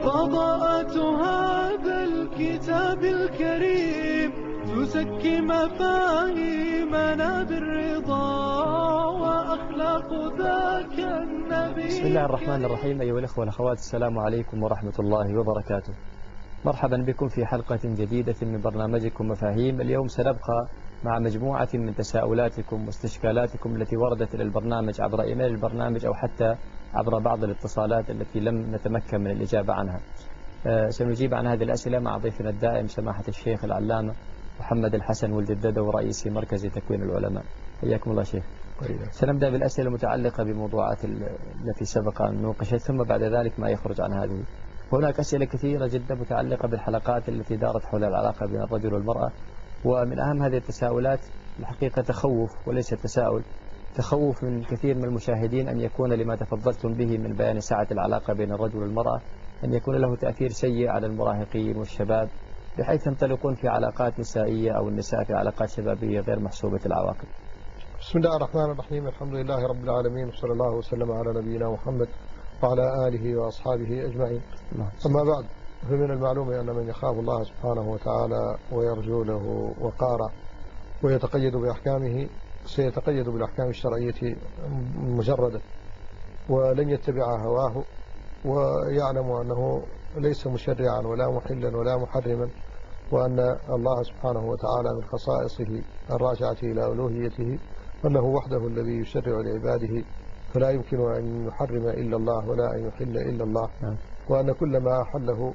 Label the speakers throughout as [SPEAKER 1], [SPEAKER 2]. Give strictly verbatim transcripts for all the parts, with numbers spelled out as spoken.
[SPEAKER 1] فضاءة هذا الكتاب الكريم تزكي مفاهيمنا بالرضا وأخلاق ذاك النبي.
[SPEAKER 2] بسم الله الرحمن الرحيم. أيها الأخوة والأخوات، السلام عليكم ورحمة الله وبركاته. مرحبا بكم في حلقة جديدة من برنامجكم مفاهيم. اليوم سنبقى مع مجموعة من تساؤلاتكم واستشكالاتكم التي وردت إلى البرنامج عبر إيميل البرنامج أو حتى عبر بعض الاتصالات التي لم نتمكن من الإجابة عنها. أه سنجيب عن هذه الأسئلة مع ضيفنا الدائم سماحة الشيخ العلامة محمد الحسن ولد الددو ورئيس مركز تكوين العلماء. حياكم الله شيخ. سنبدأ بالأسئلة المتعلقة بموضوعات التي سبق أن نوقشت، ثم بعد ذلك ما يخرج عن هذه. هناك أسئلة كثيرة جدا متعلقة بالحلقات التي دارت حول العلاقة بين الرجل والمرأة، ومن أهم هذه التساؤلات الحقيقة تخوف وليس تساؤل، تخوف من كثير من المشاهدين أن يكون لما تفضلتم به من بيان سعة العلاقة بين الرجل والمرأة أن يكون له تأثير سيء على المراهقين والشباب بحيث ينطلقون في علاقات نسائية أو النساء في علاقات شبابية غير محسوبة العواقب.
[SPEAKER 3] بسم الله الرحمن الرحيم. الحمد لله رب العالمين، وصلى الله وسلم على نبينا محمد وعلى آله وأصحابه أجمعين. أما بعد، فمن المعلوم أن من يخاف الله سبحانه وتعالى ويرجو له وقارا ويتقيد بأحكامه سيتقيد بالأحكام الشرعية مجردة ولن يتبع هواه، ويعلم أنه ليس مشرعا ولا محلا ولا محرما، وأن الله سبحانه وتعالى من خصائصه الراجعة إلى ألوهيته أنه وحده الذي يشرع لعباده، فلا يمكن أن يحرم إلا الله ولا أن يحل إلا الله، وأن كل ما حله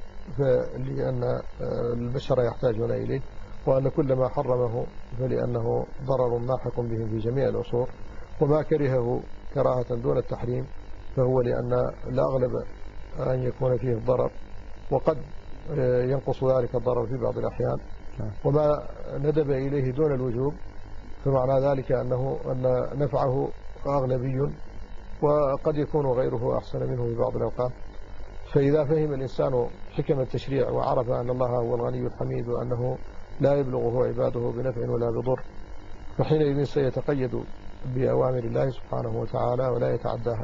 [SPEAKER 3] فلأن البشر يحتاجون إليه، وأن كل ما حرمه فلأنه ضرر ماحق بهم في جميع العصور، وما كرهه كراهة دون التحريم فهو لأن الأغلب أن يكون فيه الضرر، وقد ينقص ذلك الضرر في بعض الأحيان، وما ندب إليه دون الوجوب فمعنى ذلك أنه أن نفعه أغلبي وقد يكون غيره أحسن منه في بعض الأوقات. فإذا فهم الإنسان حكم التشريع وعرف أن الله هو الغني الحميد وأنه لا يبلغه عباده بنفع ولا بضر، فحينئذ سيتقيد بأوامر الله سبحانه وتعالى ولا يتعداها.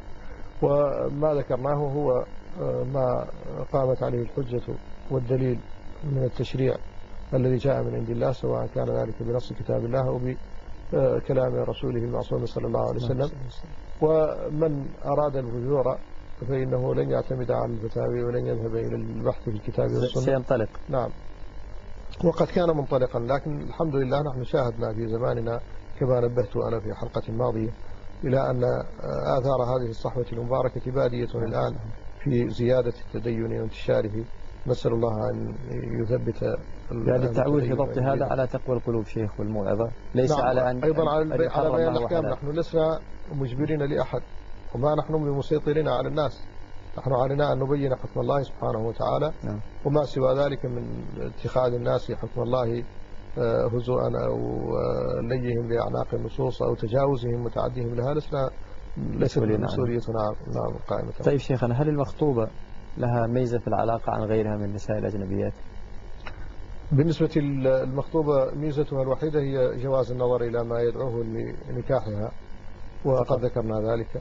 [SPEAKER 3] وما ذكرناه هو ما قامت عليه الحجة والدليل من التشريع الذي جاء من عند الله، سواء كان ذلك بنص كتاب الله أو بكلام رسوله المعصوم صلى الله عليه وسلم. ومن أراد الفجور فإنه لن يعتمد على الفتاوي ولن يذهب إلى البحث في الكتاب والسنة،
[SPEAKER 2] سينطلق.
[SPEAKER 3] نعم، وقد كان منطلقا، لكن الحمد لله نحن شاهدنا في زماننا كما نبهت أنا في حلقة ماضية إلى أن آثار هذه الصحوة المباركة بادية الآن في زيادة التدين وانتشاره. نسأل الله أن يثبت
[SPEAKER 2] يعني التعويل في ضبط هذا على تقوى القلوب شيخ والموعظة، ليس
[SPEAKER 3] نعم.
[SPEAKER 2] على أن
[SPEAKER 3] أيضا على, على بيان الأحكام.
[SPEAKER 2] وحلال.
[SPEAKER 3] نحن لسنا مجبرين لأحد وما نحن بمسيطرين على الناس، نحن علينا أن نبين حكم الله سبحانه وتعالى، نعم. وما سوى ذلك من اتخاذ الناس حكم الله هزوءا أو ليهم بأعناق النصوص أو تجاوزهم وتعديهم لها لسنا ليس مسؤوليتنا نعم قائمة.
[SPEAKER 2] طيب شيخنا، هل المخطوبة لها ميزة في العلاقة عن غيرها من النساء الأجنبيات؟
[SPEAKER 3] بالنسبة للمخطوبة ميزتها الوحيدة هي جواز النظر إلى ما يدعوه لنكاحها، وقد ذكرنا ذلك،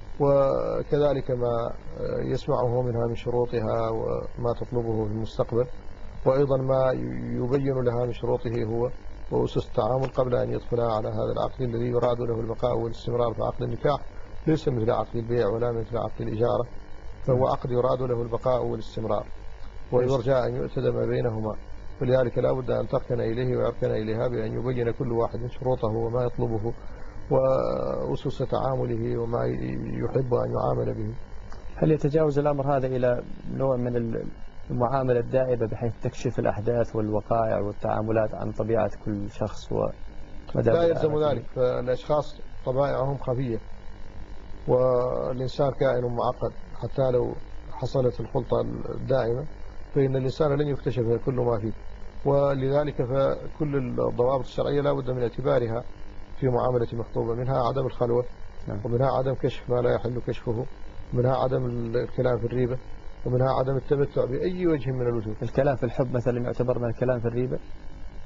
[SPEAKER 3] وكذلك ما يسمعه منها من شروطها وما تطلبه في المستقبل، وأيضا ما يبين لها من شروطه هو وأسس التعامل قبل أن يدخل على هذا العقد الذي يراد له البقاء والاستمرار في عقد النكاح، ليس مثل عقد البيع ولا مثل عقد الإجارة، فهو عقد يراد له البقاء والاستمرار ويرجى أن يؤتد ما بينهما، ولذلك لا بد أن تركن إليه ويركن إليها بأن يبين كل واحد شروطه وما يطلبه وأسس تعامله وما يحب أن يعامل به.
[SPEAKER 2] هل يتجاوز الأمر هذا إلى نوع من المعاملة الدائبة بحيث تكشف الأحداث والوقائع والتعاملات عن طبيعة كل شخص ومدى؟
[SPEAKER 3] لا يلزم ذلك، فالأشخاص طبائعهم خفية والإنسان كائن معقد، حتى لو حصلت الخلطة الدائمة فإن الإنسان لن يكتشف كل ما فيه، ولذلك فكل الضوابط الشرعية لا بد من اعتبارها في معاملة مخطوبة، منها عدم الخلوة، ومنها عدم كشف ما لا يحل كشفه، ومنها عدم الكلام في الريبة، ومنها عدم التمتع بأي وجه من الوجوه.
[SPEAKER 2] الكلام في الحب مثلا يعتبر من الكلام في الريبة؟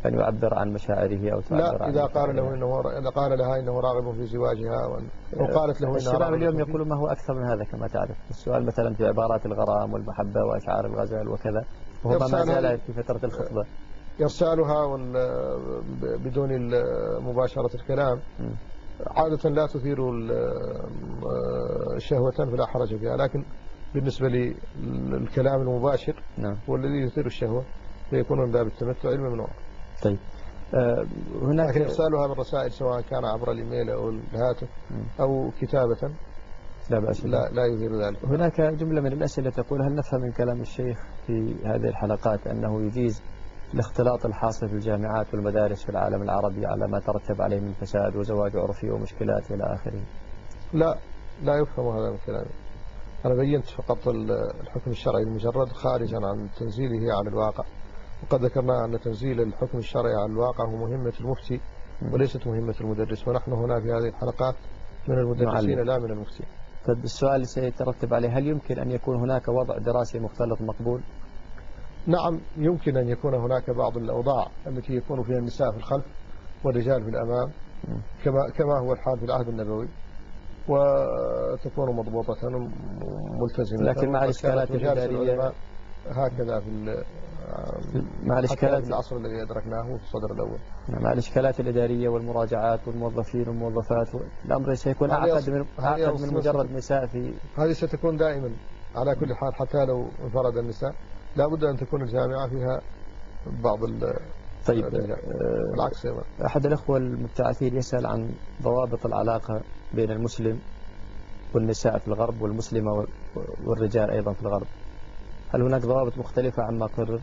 [SPEAKER 2] أن يعبر عن مشاعره أو تعبر
[SPEAKER 3] لا،
[SPEAKER 2] عن
[SPEAKER 3] إذا قال له إنه إذا قال لها إنه راغب في زواجها وقالت له إنها
[SPEAKER 2] الشباب اليوم يقولون ما هو أكثر من هذا كما تعرف. السؤال مثلا في عبارات الغرام والمحبة وأشعار الغزل وكذا، وهو ما زال في فترة الخطبة.
[SPEAKER 3] يرسالها بدون مباشرة الكلام عادة لا تثير الشهوة فلا حرج فيها، لكن بالنسبة للكلام المباشر
[SPEAKER 2] نعم.
[SPEAKER 3] والذي يثير الشهوة فيكون من باب التمتع ممنوع.
[SPEAKER 2] طيب أه هناك
[SPEAKER 3] لكن إرسالها بالرسائل سواء كان عبر الإيميل أو الهاتف أو كتابة
[SPEAKER 2] لا بأس
[SPEAKER 3] لا, لا يثير ذلك.
[SPEAKER 2] هناك جملة من الأسئلة تقول: هل نفهم من كلام الشيخ في هذه الحلقات أنه يجيز الاختلاط الحاصل في الجامعات والمدارس في العالم العربي على ما ترتب عليه من فساد وزواج عرفي ومشكلات إلى آخره؟
[SPEAKER 3] لا لا يفهم هذا من كلامي. أنا بينت فقط الحكم الشرعي المجرد خارجا عن تنزيله على الواقع، وقد ذكرنا أن تنزيل الحكم الشرعي على الواقع هو مهمة المفتي وليست مهمة المدرس، ونحن هنا في هذه الحلقات من المدرسين لا من المفتي.
[SPEAKER 2] طيب السؤال اللي سيترتب عليه: هل يمكن أن يكون هناك وضع دراسي مختلط مقبول؟
[SPEAKER 3] نعم يمكن أن يكون هناك بعض الأوضاع التي يكون فيها النساء في الخلف والرجال في الأمام كما كما هو الحال في العهد النبوي، وتكون مضبوطة ملتزمة،
[SPEAKER 2] لكن مع الإشكالات الإدارية
[SPEAKER 3] هكذا في
[SPEAKER 2] مع الإشكالات
[SPEAKER 3] في العصر الذي أدركناه في الصدر الأول.
[SPEAKER 2] مع الإشكالات الإدارية والمراجعات والموظفين والموظفات، الأمر سيكون أعقد من أعقد من مجرد نساء في
[SPEAKER 3] هذه ستكون دائما على كل حال. حتى لو انفرد النساء لا بد أن تكون الجامعة فيها بعض ال
[SPEAKER 2] طيب
[SPEAKER 3] بالعكس.
[SPEAKER 2] أحد الأخوة المبتعثين يسأل عن ضوابط العلاقة بين المسلم والنساء في الغرب والمسلمة والرجال أيضا في الغرب. هل هناك ضوابط مختلفة عما قرر؟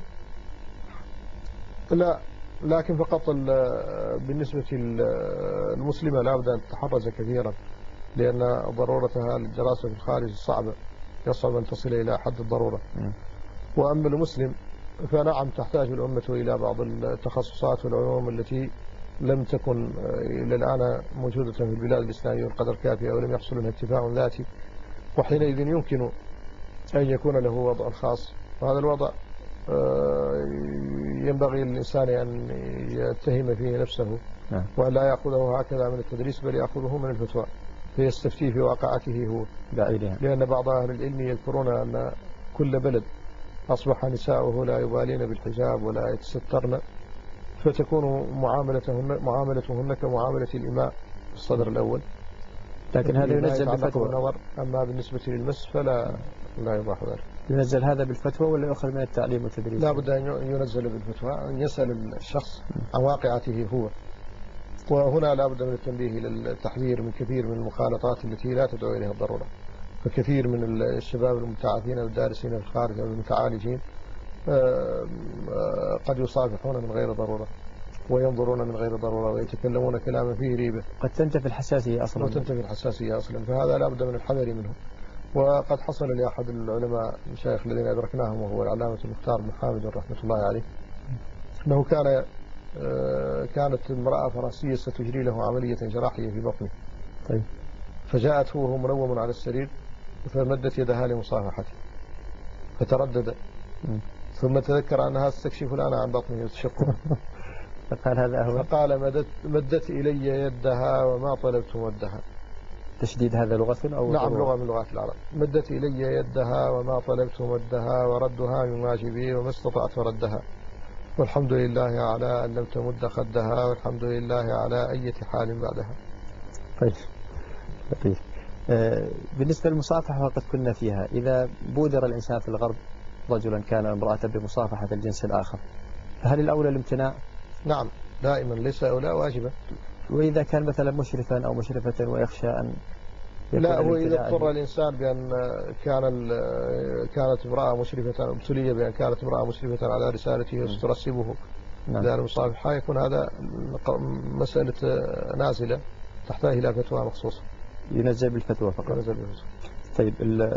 [SPEAKER 3] لا، لكن فقط بالنسبة للمسلمة لا بد أن تتحرز كثيرا، لأن ضرورتها للدراسة في الخارج صعبة، يصعب أن تصل إلى حد الضرورة. وأما المسلم فنعم تحتاج الأمة إلى بعض التخصصات والعلوم التي لم تكن إلى الآن موجودة في البلاد الإسلامية بالقدر الكافي، أو لم يحصل لها اتفاق ذاتي، وحينئذ يمكن أن يكون له وضع خاص. وهذا الوضع ينبغي للإنسان أن يتهم فيه نفسه وأن لا يأخذه هكذا من التدريس، بل يأخذه من الفتوى فيستفتي في واقعته هو بعيدها. لأن بعض أهل العلم يذكرون أن كل بلد أصبح نساؤه لا يبالين بالحجاب ولا يتسترن، فتكون معاملتهن معاملتهن كمعاملة الإماء في الصدر الأول.
[SPEAKER 2] لكن هذا ينزل بفتوى.
[SPEAKER 3] أما بالنسبة للمس فلا لا يباح ذلك.
[SPEAKER 2] ينزل هذا بالفتوى ولا يؤخذ من التعليم والتدريس؟
[SPEAKER 3] لا بد أن ينزل بالفتوى، أن يسأل الشخص عن واقعته هو. وهنا لا بد من التنبيه للتحذير من كثير من المخالطات التي لا تدعو إليها الضرورة. فكثير من الشباب المبتعثين والدارسين في الخارج والمتعالجين قد يصافحون من غير ضرورة وينظرون من غير ضرورة ويتكلمون كلاما فيه ريبة،
[SPEAKER 2] قد تنتفي الحساسية أصلا
[SPEAKER 3] وتنتفي الحساسية أصلا، فهذا لا بد من الحذر منه. وقد حصل لأحد العلماء المشايخ الذين أدركناهم وهو العلامة المختار بن حامد رحمة الله عليه، أنه كان كانت امرأة فرنسية ستجري له عملية جراحية في بطنه.
[SPEAKER 2] طيب.
[SPEAKER 3] فجاءته وهو منوم على السرير فمدت يدها لمصافحته فتردد، ثم تذكر أنها تستكشف الآن عن بطنه وتشقه
[SPEAKER 2] فقال هذا هو.
[SPEAKER 3] فقال مدت, مدت إلي يدها وما طلبت مدها.
[SPEAKER 2] تشديد هذا لغة أو
[SPEAKER 3] نعم لغة من لغات العرب. مدت إلي يدها وما طلبت مدها وردها من واجبي وما استطعت ردها، والحمد لله على أن لم تمد خدها، والحمد لله على أي حال بعدها.
[SPEAKER 2] طيب. طيب. بالنسبة للمصافحة وقد كنا فيها، إذا بودر الإنسان في الغرب رجلا كان امرأة بمصافحة الجنس الآخر، فهل الأولى الامتناع؟
[SPEAKER 3] نعم دائما، ليس أولى واجبة.
[SPEAKER 2] وإذا كان مثلا مشرفا أو مشرفة ويخشى أن
[SPEAKER 3] لا، هو إذا اضطر الإنسان بأن كان كانت امرأة مشرفة ابتلي بأن كانت امرأة مشرفة على رسالته وسترسبه لأن المصافحة، يكون هذا مسألة نازلة تحتاج إلى فتوى مخصوصة.
[SPEAKER 2] ينزل بالفتوى فقط.
[SPEAKER 3] ينزل بالفتوى.
[SPEAKER 2] طيب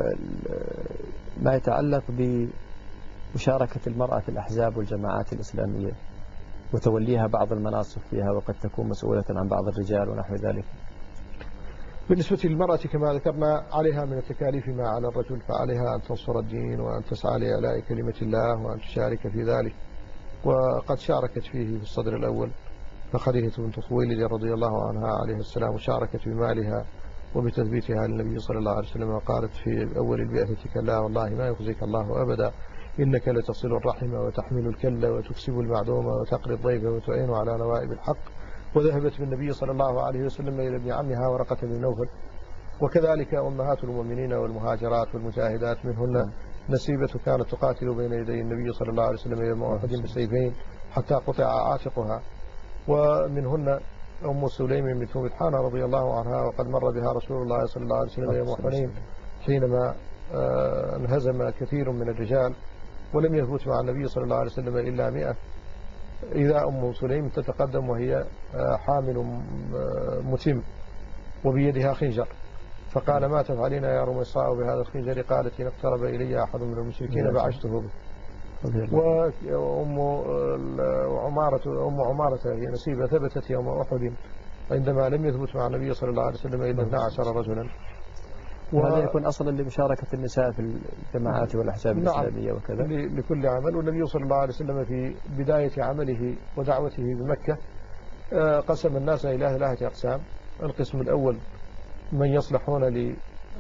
[SPEAKER 2] ما يتعلق بمشاركة المرأة في الأحزاب والجماعات الإسلامية وتوليها بعض المناصب فيها وقد تكون مسؤولة عن بعض الرجال ونحو ذلك.
[SPEAKER 3] بالنسبة للمرأة كما ذكرنا عليها من التكاليف ما على الرجل، فعليها أن تنصر الدين وأن تسعى لإعلاء كلمة الله وأن تشارك في ذلك، وقد شاركت فيه في الصدر الأول فخديجة بنت خويلد رضي الله عنها عليه السلام وشاركت بمالها وبتثبيتها للنبي صلى الله عليه وسلم وقالت في أول البعثة كلا والله ما يخزيك الله أبدا إنك لتصل الرحم وتحمل الكل وتكسب المعدوم وتقري الضيف وتعين على نوائب الحق، وذهبت بالنبي صلى الله عليه وسلم إلى ابن عمها ورقة بن نوفل. وكذلك أمهات المؤمنين والمهاجرات والمجاهدات منهن نسيبة كانت تقاتل بين يدي النبي صلى الله عليه وسلم يوم أحد بسيفين حتى قطع عاتقها، ومنهن أم سليم بنت ملحان رضي الله عنها وقد مر بها رسول الله صلى الله عليه وسلم يوم حنين حينما انهزم كثير من الرجال ولم يثبت مع النبي صلى الله عليه وسلم إلا مئة، إذا أم سليم تتقدم وهي حامل متم وبيدها خنجر، فقال ما تفعلين يا رميصاء بهذا الخنجر؟ قالت إن اقترب إلي أحد من المشركين بعشته به. وأم عمارة أم عمارة هي نسيبة ثبتت يوم أحد عندما لم يثبت مع النبي صلى الله عليه وسلم إلا اثنا عشر رجلا.
[SPEAKER 2] وهذا يكون أصلا لمشاركة النساء في الجماعات والأحزاب الإسلامية وكذا
[SPEAKER 3] لكل عمل. والنبي صلى الله عليه وسلم في بداية عمله ودعوته بمكة قسم الناس إلى ثلاثة أقسام. القسم الأول من يصلحون لهذه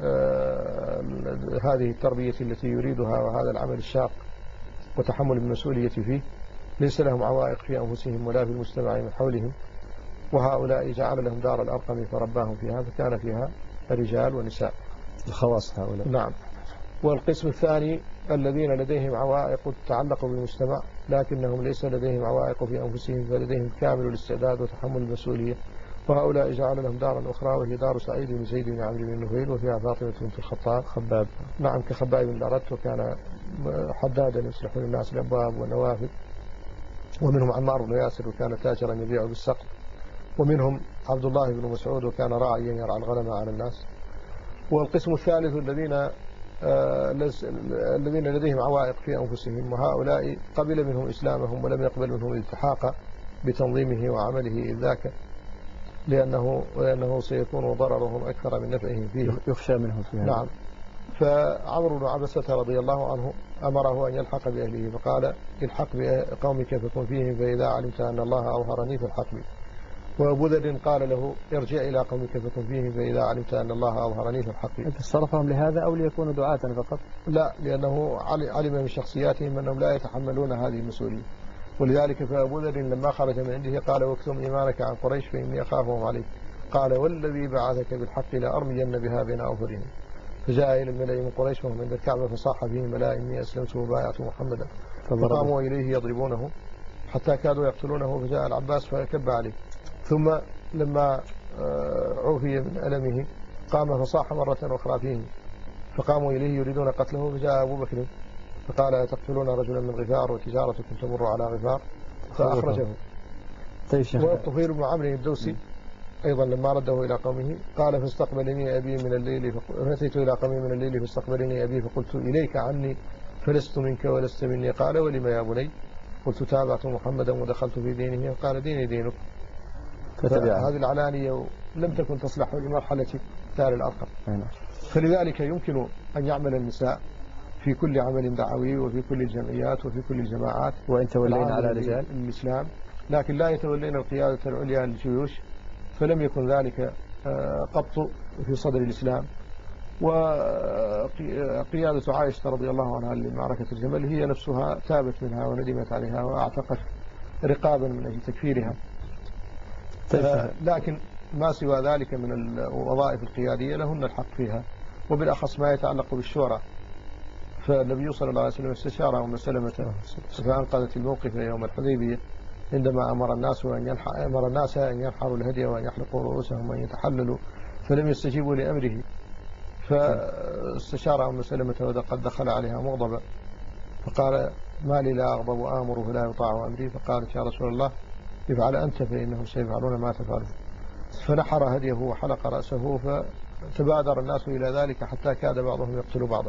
[SPEAKER 3] التربية التي يريدها وهذا العمل الشاق وتحمل المسؤولية فيه، ليس لهم عوائق في أنفسهم ولا في المجتمع من حولهم، وهؤلاء جعل لهم دار الأرقم فرباهم فيها فكان فيها رجال ونساء
[SPEAKER 2] الخواص هؤلاء.
[SPEAKER 3] نعم. والقسم الثاني الذين لديهم عوائق تتعلق بالمجتمع لكنهم ليس لديهم عوائق في أنفسهم فلديهم كامل الاستعداد وتحمل المسؤولية، وهؤلاء جعل لهم دارا أخرى وهي دار سعيد بن زيد بن عمرو بن نفيل وفيها فاطمة بنت الخطاب
[SPEAKER 2] خباب.
[SPEAKER 3] نعم كخباب بن الأرت، وكان حدادا يصلح للناس الأبواب والنوافذ. ومنهم عمار بن ياسر وكان تاجرا يبيع بالسقط. ومنهم عبد الله بن مسعود وكان راعيا يرعى الغنم على الناس. والقسم الثالث الذين آه الذين لديهم عوائق في أنفسهم، وهؤلاء قبل منهم إسلامهم ولم يقبل منهم الالتحاق بتنظيمه وعمله إذ ذاك لأنه, لأنه سيكون ضررهم أكثر من نفعهم فيه،
[SPEAKER 2] يخشى منهم فيها.
[SPEAKER 3] نعم. فعمرو بن عبسة رضي الله عنه أمره أن يلحق بأهله فقال الحق بقومك فكن فيهم فإذا علمت أن الله أظهرني فالحق بي. وأبو ذر قال له ارجع إلى قومك فكن فيهم فإذا علمت أن الله أظهرني فالحق بي.
[SPEAKER 2] صرفهم لهذا أو ليكونوا دعاة فقط؟
[SPEAKER 3] لا، لأنه علم من شخصياتهم أنهم لا يتحملون هذه المسؤولية، ولذلك فأبو ذر لما خرج من عنده قال واكتم إيمانك عن قريش فإني أخافهم عليك. قال والذي بعثك بالحق لأرمين بها بين أظهرهم. فجاء إلى الملأ من قريش وهم عند الكعبة فصاح فيهم ملا إني أسلمت وبايعت محمدا، فقاموا إليه يضربونه حتى كادوا يقتلونه، فجاء العباس فكب عليه. ثم لما عوفي من ألمه قام فصاح مرة أخرى فيهم فقاموا إليه يريدون قتله، فجاء أبو بكر فقال تقتلون رجلا من غفار وتجارتكم تمر على غفار فأخرجه. والطفيل بن عمرو الدوسي أيضا لما رده إلى قومه قال فاستقبلني أبي من الليل فأتيت إلى قومي من الليل فاستقبلني أبي فقلت إليك عني فلست منك ولست مني. قال ولما يا بني؟ قلت تابعت محمدا ودخلت في دينه. قال ديني دينك. هذه العلانية لم تكن تصلح لمرحلة دار الأرقم. فلذلك يمكن أن يعمل النساء في كل عمل دعوي وفي كل الجمعيات وفي كل الجماعات
[SPEAKER 2] وإن تولينا على رجال
[SPEAKER 3] الإسلام، لكن لا يتولين القيادة العليا للجيوش، فلم يكن ذلك قط في صدر الإسلام. وقيادة عائشة رضي الله عنها لمعركة الجمل هي نفسها تابت منها وندمت عليها وأعتقت رقابا من أجل تكفيرها. لكن ما سوى ذلك من الوظائف القيادية لهن الحق فيها، وبالأخص ما يتعلق بالشورى. فالنبي صلى الله عليه وسلم استشار أم سلمة فأنقذت الموقف يوم الحديبية عندما أمر الناس أن ينحر أمر الناس أن ينحروا الهدي وأن يحلقوا رؤوسهم وأن يتحللوا، فلم يستجيبوا لأمره. فاستشار أم سلمة وقد دخل عليها مغضبا فقال ما لي لا أغضب آمر فلا يطاع أمري. فقالت يا رسول الله افعل أنت فإنهم سيفعلون ما تفعله. فنحر هديه وحلق رأسه فتبادر الناس إلى ذلك حتى كاد بعضهم يقتل بعضا.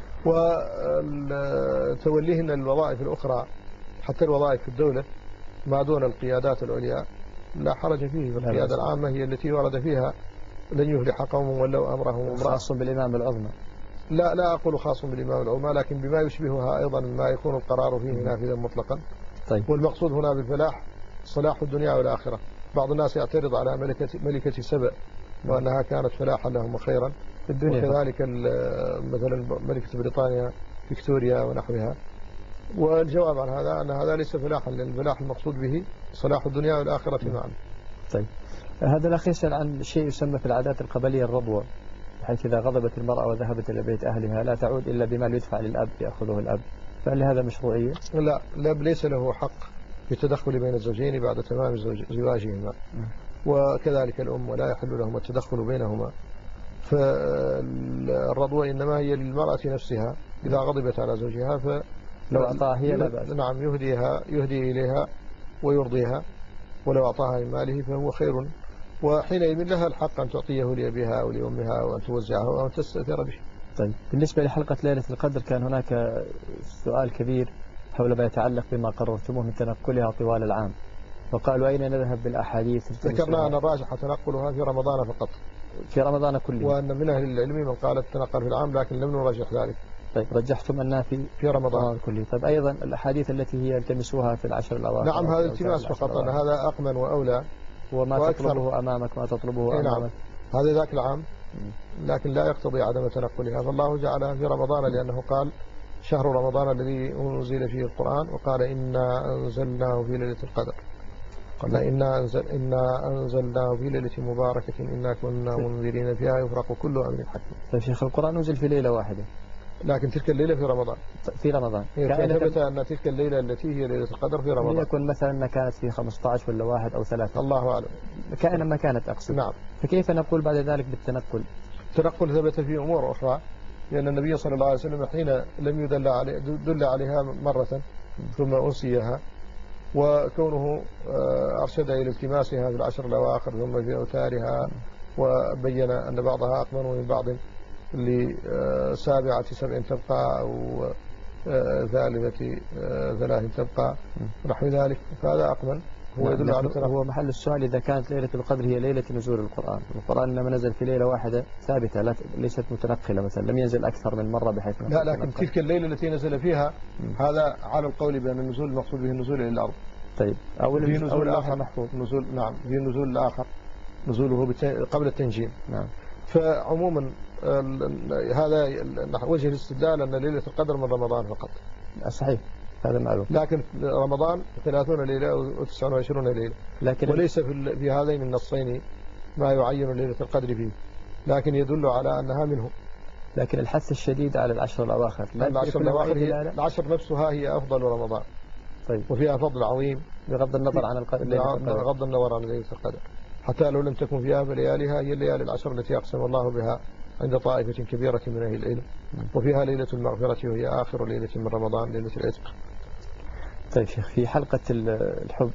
[SPEAKER 3] وتوليهن الوظائف الأخرى حتى الوظائف في الدولة ما دون القيادات العليا لا حرج فيه، فالقيادة العامة هي التي ورد فيها لن يفلح قوم ولو أمرهم امرأة.
[SPEAKER 2] خاص بالإمام العظمى؟
[SPEAKER 3] لا لا أقول خاص بالإمام العظمى، لكن بما يشبهها أيضا ما يكون القرار فيه نافذا مطلقا.
[SPEAKER 2] طيب.
[SPEAKER 3] والمقصود هنا بالفلاح صلاح الدنيا والآخرة. بعض الناس يعترض على ملكة, ملكة سبأ وأنها كانت فلاحا لهم وخيرا، وكذلك مثلا ملكة بريطانيا فيكتوريا ونحوها. والجواب عن هذا أن هذا ليس فلاحا، لأن الفلاح المقصود به صلاح الدنيا والآخرة معا.
[SPEAKER 2] طيب، هذا الأخ يسأل عن شيء يسمى في العادات القبلية الرضوة، بحيث إذا غضبت المرأة وذهبت إلى بيت أهلها لا تعود إلا بمال يدفع للأب يأخذه الأب، فهل هذا مشروعية؟
[SPEAKER 3] لا، الأب ليس له حق في التدخل بين الزوجين بعد تمام زواجهما، وكذلك الأم ولا يحل لهم التدخل بينهما. فالرضوة إنما هي للمرأة نفسها إذا غضبت على زوجها، ف
[SPEAKER 2] لو أعطاها هي لا بأس.
[SPEAKER 3] نعم، يهديها يهدي إليها ويرضيها، ولو أعطاها من ماله فهو خير، وحينئذ لها الحق أن تعطيه لأبيها أو لأمها وأن توزعه وأن تستأثر به.
[SPEAKER 2] طيب، بالنسبة لحلقة ليلة القدر كان هناك سؤال كبير حول ما يتعلق بما قررتموه من تنقلها طوال العام، وقالوا أين نذهب بالأحاديث؟
[SPEAKER 3] ذكرنا أن الراجح تنقلها في رمضان فقط،
[SPEAKER 2] في رمضان كله،
[SPEAKER 3] وأن من أهل العلم من قال تنقل في العام، لكن لم نرجح ذلك.
[SPEAKER 2] طيب، رجحتم أنها في
[SPEAKER 3] في رمضان
[SPEAKER 2] كله. طيب، أيضا الأحاديث التي هي التمسوها في العشر الأواخر.
[SPEAKER 3] نعم، هذا التماس فقط، أن هذا أقمن وأولى،
[SPEAKER 2] وما
[SPEAKER 3] وأكثر.
[SPEAKER 2] تطلبه أمامك ما تطلبه
[SPEAKER 3] نعم.
[SPEAKER 2] أمامك.
[SPEAKER 3] هذا ذاك العام، لكن لا يقتضي عدم تنقلها، فالله جعلها في رمضان لأنه قال شهر رمضان الذي أنزل فيه القرآن، وقال إنا أنزلناه في ليلة القدر، قال إنا, أنزل إنا أنزلناه في ليلة مباركة إنا كنا منذرين فيها يفرق كل أمر حكيم.
[SPEAKER 2] طيب شيخ، القرآن نزل في ليلة واحدة،
[SPEAKER 3] لكن تلك الليلة في رمضان.
[SPEAKER 2] في رمضان
[SPEAKER 3] ثبت أن تلك الليلة التي هي ليلة القدر في رمضان.
[SPEAKER 2] يكون مثلا أنها كانت في خمسة عشر ولا واحد أو ثلاثة،
[SPEAKER 3] الله أعلم،
[SPEAKER 2] كائنا ما كانت أقصد.
[SPEAKER 3] نعم.
[SPEAKER 2] فكيف نقول بعد ذلك بالتنقل؟
[SPEAKER 3] التنقل ثبت في أمور أخرى، لأن النبي صلى الله عليه وسلم حين لم يدل عليه دل عليها مرة ثم أنسيها، وكونه أرشد إلى التماسها في العشر الأواخر ثم في أوتارها، وبين أن بعضها أقمن من بعض لسابعة سبع تبقى أو ثالثة ثلاث تبقى نحو ذلك، فهذا أقمن. هو يدل على التنقل.
[SPEAKER 2] هو محل السؤال إذا كانت ليلة القدر هي ليلة نزول القرآن، القرآن لما نزل في ليلة واحدة ثابتة ليست متنقلة، مثلا لم ينزل أكثر من مرة بحيث
[SPEAKER 3] لا، لكن تلك الليلة التي نزل فيها م. هذا على القول بأن النزول المقصود به النزول إلى الأرض.
[SPEAKER 2] طيب، أو
[SPEAKER 3] نزول آخر محفوظ، نزول نعم، في نزول الآخر نزوله قبل التنجيم.
[SPEAKER 2] نعم.
[SPEAKER 3] فعموما هذا وجه الاستدلال أن ليلة القدر من رمضان فقط.
[SPEAKER 2] صحيح، هذا معلوم.
[SPEAKER 3] لكن رمضان ثلاثون ليلة أو تسعة وعشرون ليلة، لكن وليس في, في هذين النصين ما يعين ليلة القدر فيه، لكن يدل على أنها منه.
[SPEAKER 2] لكن الحث الشديد على العشر الأواخر،
[SPEAKER 3] العشر الأواخر هي العشر نفسها هي أفضل رمضان.
[SPEAKER 2] طيب.
[SPEAKER 3] وفيها فضل عظيم
[SPEAKER 2] بغض النظر عن القدر،
[SPEAKER 3] بغض النظر عن ليلة القدر، حتى لو لم تكن فيها فلياليها هي الليالي العشر التي أقسم الله بها عند طائفة كبيرة من أهل العلم، وفيها ليلة المغفرة وهي آخر ليلة من رمضان، ليلة العتق.
[SPEAKER 2] طيب شيخ، في حلقة الحب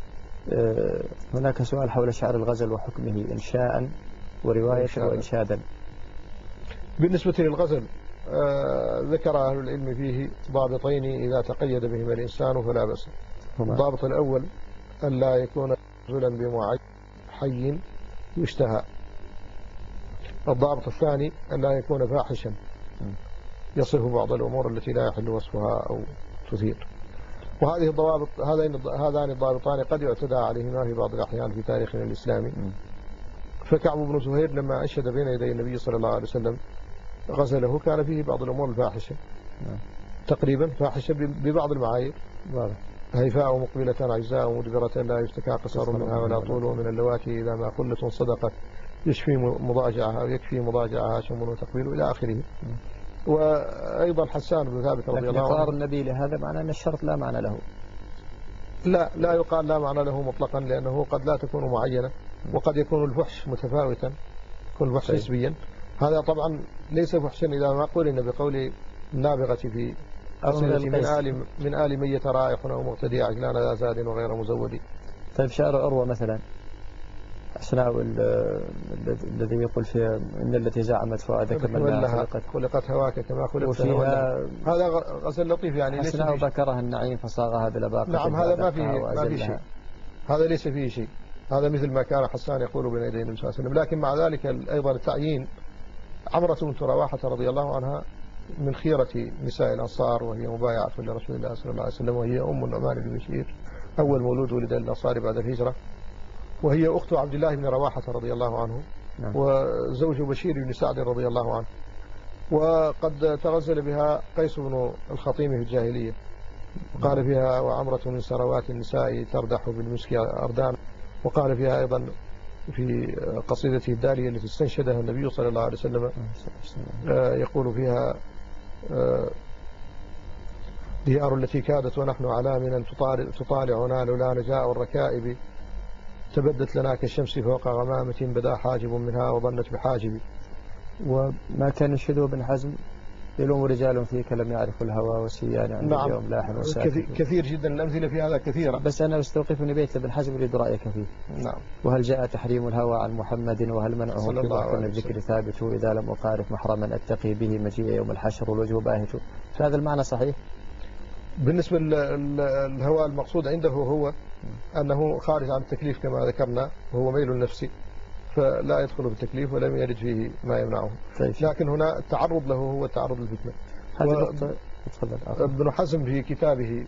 [SPEAKER 2] هناك سؤال حول شعر الغزل وحكمه إنشاء ورواية وإنشادا.
[SPEAKER 3] بالنسبة للغزل ذكر أهل العلم فيه ضابطين إذا تقيد بهما الإنسان فلا بأس. الضابط الأول أن لا يكون غزلا بمعين حي يشتهى. الضابط الثاني أن لا يكون فاحشا يصف بعض الأمور التي لا يحل وصفها أو تثير. وهذه الضوابط هذان الضابطان قد يعتدى عليهما في بعض الأحيان في تاريخنا الإسلامي. فكعب بن زهير لما أشهد بين يدي النبي صلى الله عليه وسلم غزله كان فيه بعض الأمور الفاحشة، تقريبا فاحشة ببعض المعايير، هيفاء مقبلة عجزاء مدبرة لا يشتكى قصر منها ولا طول، ومن اللواتي إذا ما خلة صدقت يشفي مضاجعها ويكفي مضاجعها شم وتقبيل إلى آخره. وأيضا حسان بن ثابت رضي الله عنه.
[SPEAKER 2] إقرار النبي لهذا معنى أن الشرط لا معنى له.
[SPEAKER 3] لا لا يقال لا معنى له مطلقا، لأنه قد لا تكون معينة، وقد يكون الفحش متفاوتا، يكون الفحش نسبيا. هذا طبعا ليس فحشا إذا ما قلنا بقول النابغة في أصلة من آل من آل من يترائح أو مغتدي عجلان ذا زاد وغير مزود.
[SPEAKER 2] طيب شعر عروة مثلا أثناء الذي يقول فيها إن التي زعمت فؤادك من
[SPEAKER 3] خلقت خلقت هواك كما خلقت، هذا غزل لطيف يعني.
[SPEAKER 2] أثناء ذكرها النعيم فصاغها بالأباقة.
[SPEAKER 3] نعم، هذا ما فيه ما فيه شيء، هذا ليس فيه شيء، هذا مثل ما كان حسان يقول بين يدي النبي صلى الله عليه وسلم. لكن مع ذلك أيضا التعيين، عمرة بنت رواحة رضي الله عنها من خيرة نساء الأنصار، وهي مبايعة لرسول الله صلى الله عليه وسلم، وهي أم النعمان بن بشير أول مولود ولد للأنصار بعد الهجرة، وهي أخت عبد الله بن رواحة رضي الله عنه، نعم. وزوج بشير بن سعد رضي الله عنه. وقد تغزل بها قيس بن الخطيم في الجاهلية، وقال فيها: وعمرة من سروات النساء تردح بالمسك أردان. وقال فيها أيضا في قصيدته الدالية التي استنشدها النبي صلى الله عليه وسلم، يقول فيها: ديار التي كادت ونحن على من تطالعنا لولا نجاء الركائب، تبدت لنا كالشمس فوق غمامة بدا حاجب منها وظنت بحاجب.
[SPEAKER 2] وما كان يشهده ابن حزم: يلوم رجال فيك لم يعرفوا الهوى وسيان عن
[SPEAKER 3] نعم.
[SPEAKER 2] اليوم لاحم وساكت.
[SPEAKER 3] كثير جدا الأمثلة في هذا كثيرة،
[SPEAKER 2] بس أنا استوقفني بيت ابن حزم أريد رأيك فيه.
[SPEAKER 3] نعم.
[SPEAKER 2] وهل جاء تحريم الهوى عن محمد وهل منعه في محكم الذكر ثابت إذا لم أقارف محرما أتقي به مجيء يوم الحشر والوجه باهت؟ فهذا المعنى صحيح؟
[SPEAKER 3] بالنسبة للهوى المقصود عنده هو أنه خارج عن التكليف كما ذكرنا، وهو ميل النفسي فلا يدخل في التكليف ولم يرد فيه ما يمنعه. لكن هنا التعرض له هو التعرض للفتنة. و... ابن حزم في كتابه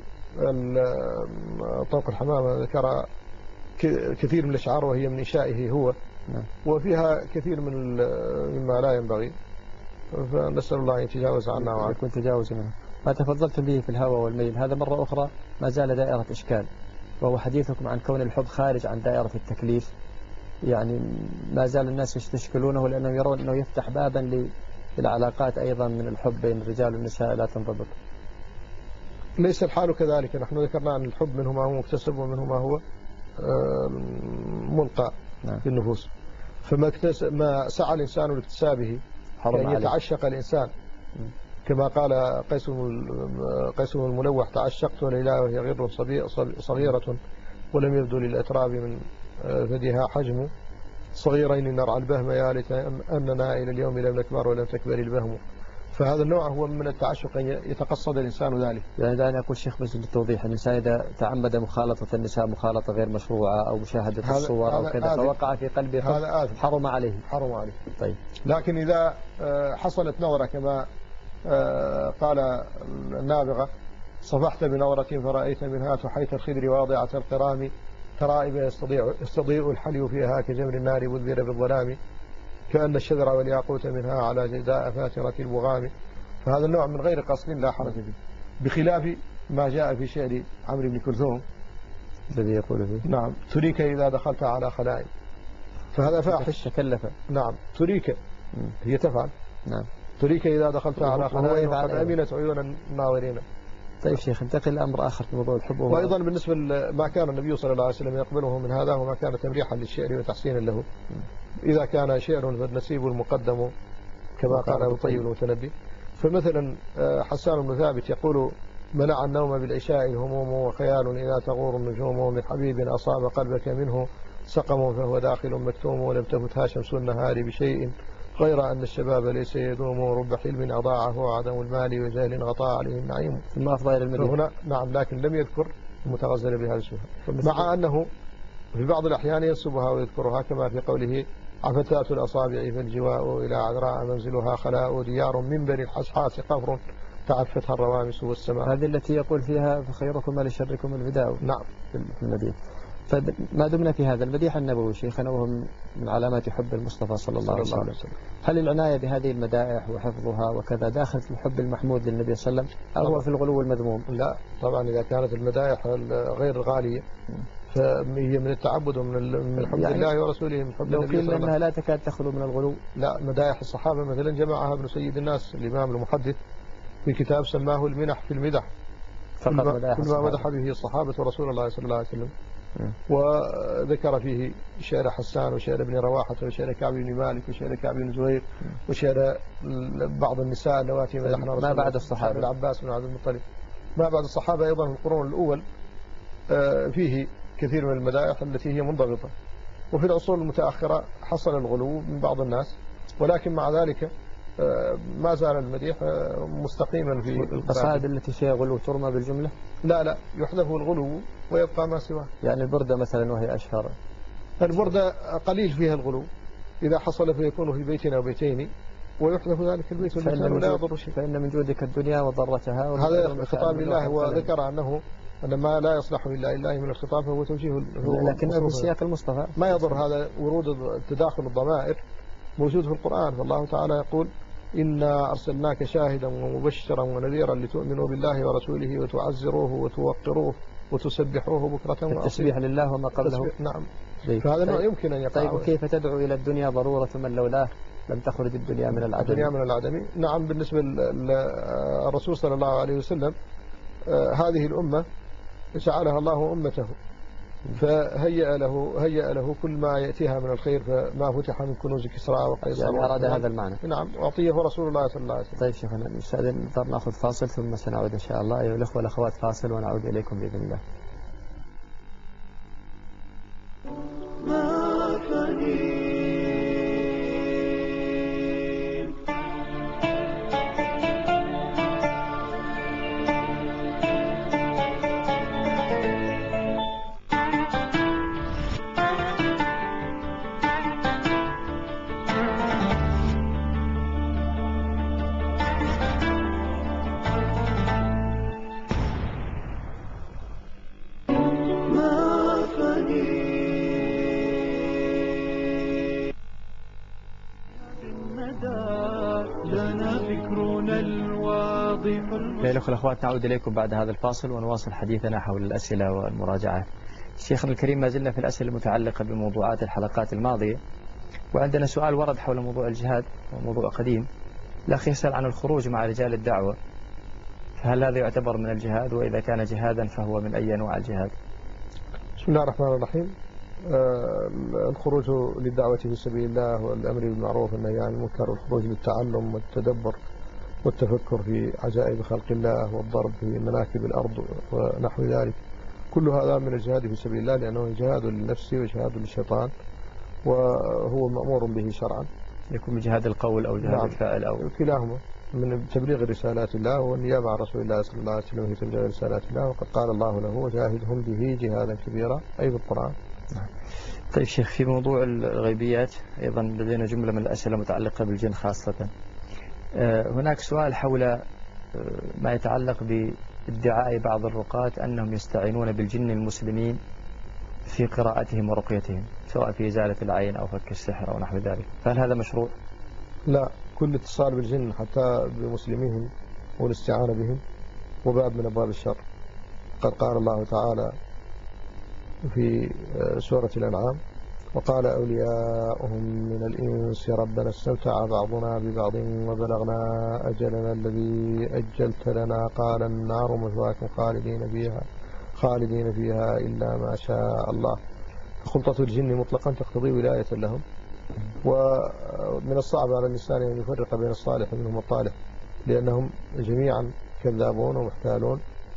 [SPEAKER 3] طوق الحمامة ذكر كثير من الأشعار وهي من إنشائه هو، وفيها كثير من مما لا ينبغي، فنسأل الله أن يتجاوز عنا وعنه.
[SPEAKER 2] يكون تجاوز منه. ما تفضلت به في الهوى والميل هذا مرة أخرى ما زال دائرة إشكال، وهو حديثكم عن كون الحب خارج عن دائرة التكليف. يعني ما زال الناس يستشكلونه لأنهم يرون أنه يفتح بابا للعلاقات أيضا من الحب بين الرجال والنساء لا تنضبط.
[SPEAKER 3] ليس الحال كذلك. نحن ذكرنا أن الحب منه ما هو مكتسب ومنه ما هو ملقى في النفوس. فما ما سعى الإنسان لاكتسابه يعني يتعشق الإنسان، كما قال قيس قيس الملوح: تعشقت ليلى وهي غر صغيرة ولم يبدو للأتراب من ثديها حجم، صغيرين نرعى البهم يا ليت أننا إلى اليوم لم نكبر ولم تكبر البهم. فهذا النوع هو من التعشق أن يتقصد الإنسان ذلك.
[SPEAKER 2] يعني دعني أقول شيخ بس للتوضيح: الإنسان إذا تعمد مخالطة النساء مخالطة غير مشروعة أو مشاهدة الصور أو كذا فوقع في قلبه حب حرم عليه.
[SPEAKER 3] حرم عليه.
[SPEAKER 2] طيب.
[SPEAKER 3] لكن إذا حصلت نورة كما قال النابغة: صفحت بنورة فرأيت منها تحيت الخدر واضعة القرام، ترائب يستضيع يستضيء الحلي فيها كجمر النار مذبر بالظلام، كأن الشذر والياقوت منها على جداء فاترة البغام. فهذا النوع من غير قصد لا حرج فيه، بخلاف ما جاء في شعر عمرو بن كلثوم
[SPEAKER 2] الذي يقول فيه:
[SPEAKER 3] نعم تريك إذا دخلت على خلائق. فهذا فاحش.
[SPEAKER 2] تكلف.
[SPEAKER 3] نعم تريك هي تفعل.
[SPEAKER 2] نعم
[SPEAKER 3] تريك إذا دخلت على خلائق وقد أمنت عيون الناظرين.
[SPEAKER 2] طيب شيخ، انتقل لأمر آخر في موضوع الحب.
[SPEAKER 3] وأيضا بالنسبة لما كان النبي صلى الله عليه وسلم يقبله من هذا وما كان تمريحا للشعر وتحسينا له. إذا كان شعر فالنسيب المقدم كما قال أبو طيب المتنبي. فمثلا حسان بن ثابت يقول: منع النوم بالعشاء الهموم وخيال إذا تغور النجوم، من حبيب أصاب قلبك منه سقم فهو داخل مكتوم، ولم تفتها شمس النهار بشيء غير أن الشباب ليس يدوم، رب حلم أضاعه عدم المال وجهل غطاء عليه النعيم.
[SPEAKER 2] ثم أفضل إلى المدينة.
[SPEAKER 3] فهنا نعم، لكن لم يذكر المتغزل بهذا الشيء، مع أنه في بعض الأحيان ينسبها ويذكرها، كما في قوله: عفتات الأصابع فالجواء إلى عذراء منزلها خلاء، ديار من بني الحسحاس قفر تعفتها الروامس والسماء.
[SPEAKER 2] هذه التي يقول فيها: فخيركم لشركم الفداء.
[SPEAKER 3] نعم
[SPEAKER 2] في المدينة. فما دمنا في هذا المديح النبوي شيخنا، وهو من علامات حب المصطفى صلى الله عليه وسلم، هل العناية بهذه المدائح وحفظها وكذا داخل في الحب المحمود للنبي صلى الله عليه وسلم أو هو في الغلو المذموم؟
[SPEAKER 3] لا طبعا، إذا كانت المدائح غير غالية فهي من التعبد ومن حب يعني الله ورسوله، من حب
[SPEAKER 2] لو
[SPEAKER 3] النبي صلى الله عليه
[SPEAKER 2] وسلم. لو قيل أنها لا تكاد تخلو من الغلو.
[SPEAKER 3] لا، مدائح الصحابة مثلا جمعها ابن سيد الناس الإمام المحدث في كتاب سماه المنح في المدح،
[SPEAKER 2] فقط مدائح
[SPEAKER 3] كل ما مدح به الصحابة ورسول الله صلى الله عليه وسلم. وذكر فيه شعر حسان وشعر ابن رواحة وشعر كعب بن مالك وشعر كعب بن زهير وشعر بعض النساء اللواتي مدحنا رسول
[SPEAKER 2] ما بعد الصحابة
[SPEAKER 3] العباس بن عبد المطلب. ما بعد الصحابة أيضا في القرون الأول فيه كثير من المدائح التي هي منضبطة، وفي العصور المتأخرة حصل الغلو من بعض الناس، ولكن مع ذلك ما زال المديح مستقيما في
[SPEAKER 2] القصائد التي فيها غلو ترمى بالجملة.
[SPEAKER 3] لا لا، يحذف الغلو ويبقى ما سواه.
[SPEAKER 2] يعني البردة مثلا وهي أشهر.
[SPEAKER 3] البردة قليل فيها الغلو، إذا حصل فيكون في بيتنا وبيتين، ويحذف ذلك البيت والإنسان لا يضر شيء.
[SPEAKER 2] فإن من جودك الدنيا وضرتها.
[SPEAKER 3] هذا خطاب لله، وذكر أنه أن ما لا يصلح إلا لله من الخطاب فهو توجيه.
[SPEAKER 2] لكنه في سياق المصطفى
[SPEAKER 3] ما يضر هذا ورود تداخل الضمائر موجود في القرآن. فالله تعالى يقول إنا أرسلناك شاهدا ومبشرا ونذيرا لتؤمنوا بالله ورسوله وتعزروه وتوقروه وتسبحوه بكرة وأصيلا.
[SPEAKER 2] التسبيح لله وما قبله.
[SPEAKER 3] نعم.
[SPEAKER 2] طيب.
[SPEAKER 3] فهذا
[SPEAKER 2] طيب.
[SPEAKER 3] يمكن أن يقع.
[SPEAKER 2] طيب وكيف تدعو إلى الدنيا ضرورة من لولاه لم تخرج الدنيا من العدم؟
[SPEAKER 3] الدنيا من العدم. نعم. بالنسبة للرسول صلى الله عليه وسلم هذه الأمة جعلها الله أمته، فهيأ له هيأ له كل ما يأتيها من الخير، فما فتح من كنوز كسرى وقيصر.
[SPEAKER 2] يعني أراد هذا المعنى.
[SPEAKER 3] نعم. وأعطيه رسول الله صلى الله عليه وسلم.
[SPEAKER 2] طيب شيخنا نستأذن ناخذ فاصل ثم سنعود إن شاء الله. أيها الأخوة والأخوات فاصل ونعود إليكم بإذن الله. الأخوة الأخوات نعود إليكم بعد هذا الفاصل ونواصل حديثنا حول الأسئلة والمراجعات. شيخنا الكريم ما زلنا في الأسئلة المتعلقة بموضوعات الحلقات الماضية، وعندنا سؤال ورد حول موضوع الجهاد وموضوع قديم. الأخ يسأل عن الخروج مع رجال الدعوة، فهل هذا يعتبر من الجهاد؟ وإذا كان جهادا فهو من أي أنواع الجهاد؟
[SPEAKER 3] بسم الله الرحمن الرحيم. آه الخروج للدعوة في سبيل الله والأمر بالمعروف والنهي عن المنكر والخروج للتعلم والتدبر والتفكر في عجائب خلق الله والضرب في مناكب الأرض ونحو ذلك، كل هذا من الجهاد في سبيل الله، لأنه جهاد للنفس وجهاد للشيطان وهو مأمور به شرعا.
[SPEAKER 2] يكون جهاد القول أو جهاد نعم. الفعل أو
[SPEAKER 3] كلاهما من تبليغ رسالات الله والنيابة عن رسول الله صلى الله عليه وسلم في تبليغ رسالات الله، وقد قال الله له وجاهدهم به جهادا كبيرا أي بالقرآن.
[SPEAKER 2] نعم. طيب شيخ، في موضوع الغيبيات أيضا لدينا جملة من الأسئلة متعلقة بالجن خاصة. هناك سؤال حول ما يتعلق بادعاء بعض الرقاة أنهم يستعينون بالجن المسلمين في قراءتهم ورقيتهم، سواء في إزالة العين أو فك السحر أو نحو ذلك، فهل هذا مشروع؟
[SPEAKER 3] لا، كل اتصال بالجن حتى بمسلمين والاستعانة بهم وباب من أبواب الشر. قد قال الله تعالى في سورة الأنعام وقال أولياؤهم من الإنس ربنا استمتع بعضنا ببعض وبلغنا أجلنا الذي أجلت لنا قال النار مثواكم خالدين فيها خالدين فيها إلا ما شاء الله. خلطة الجن مطلقا تقتضي ولاية لهم، ومن الصعب على الإنسان أن يفرق بين الصالح منهم الطالح، لأنهم جميعا كذابون ومحتالون،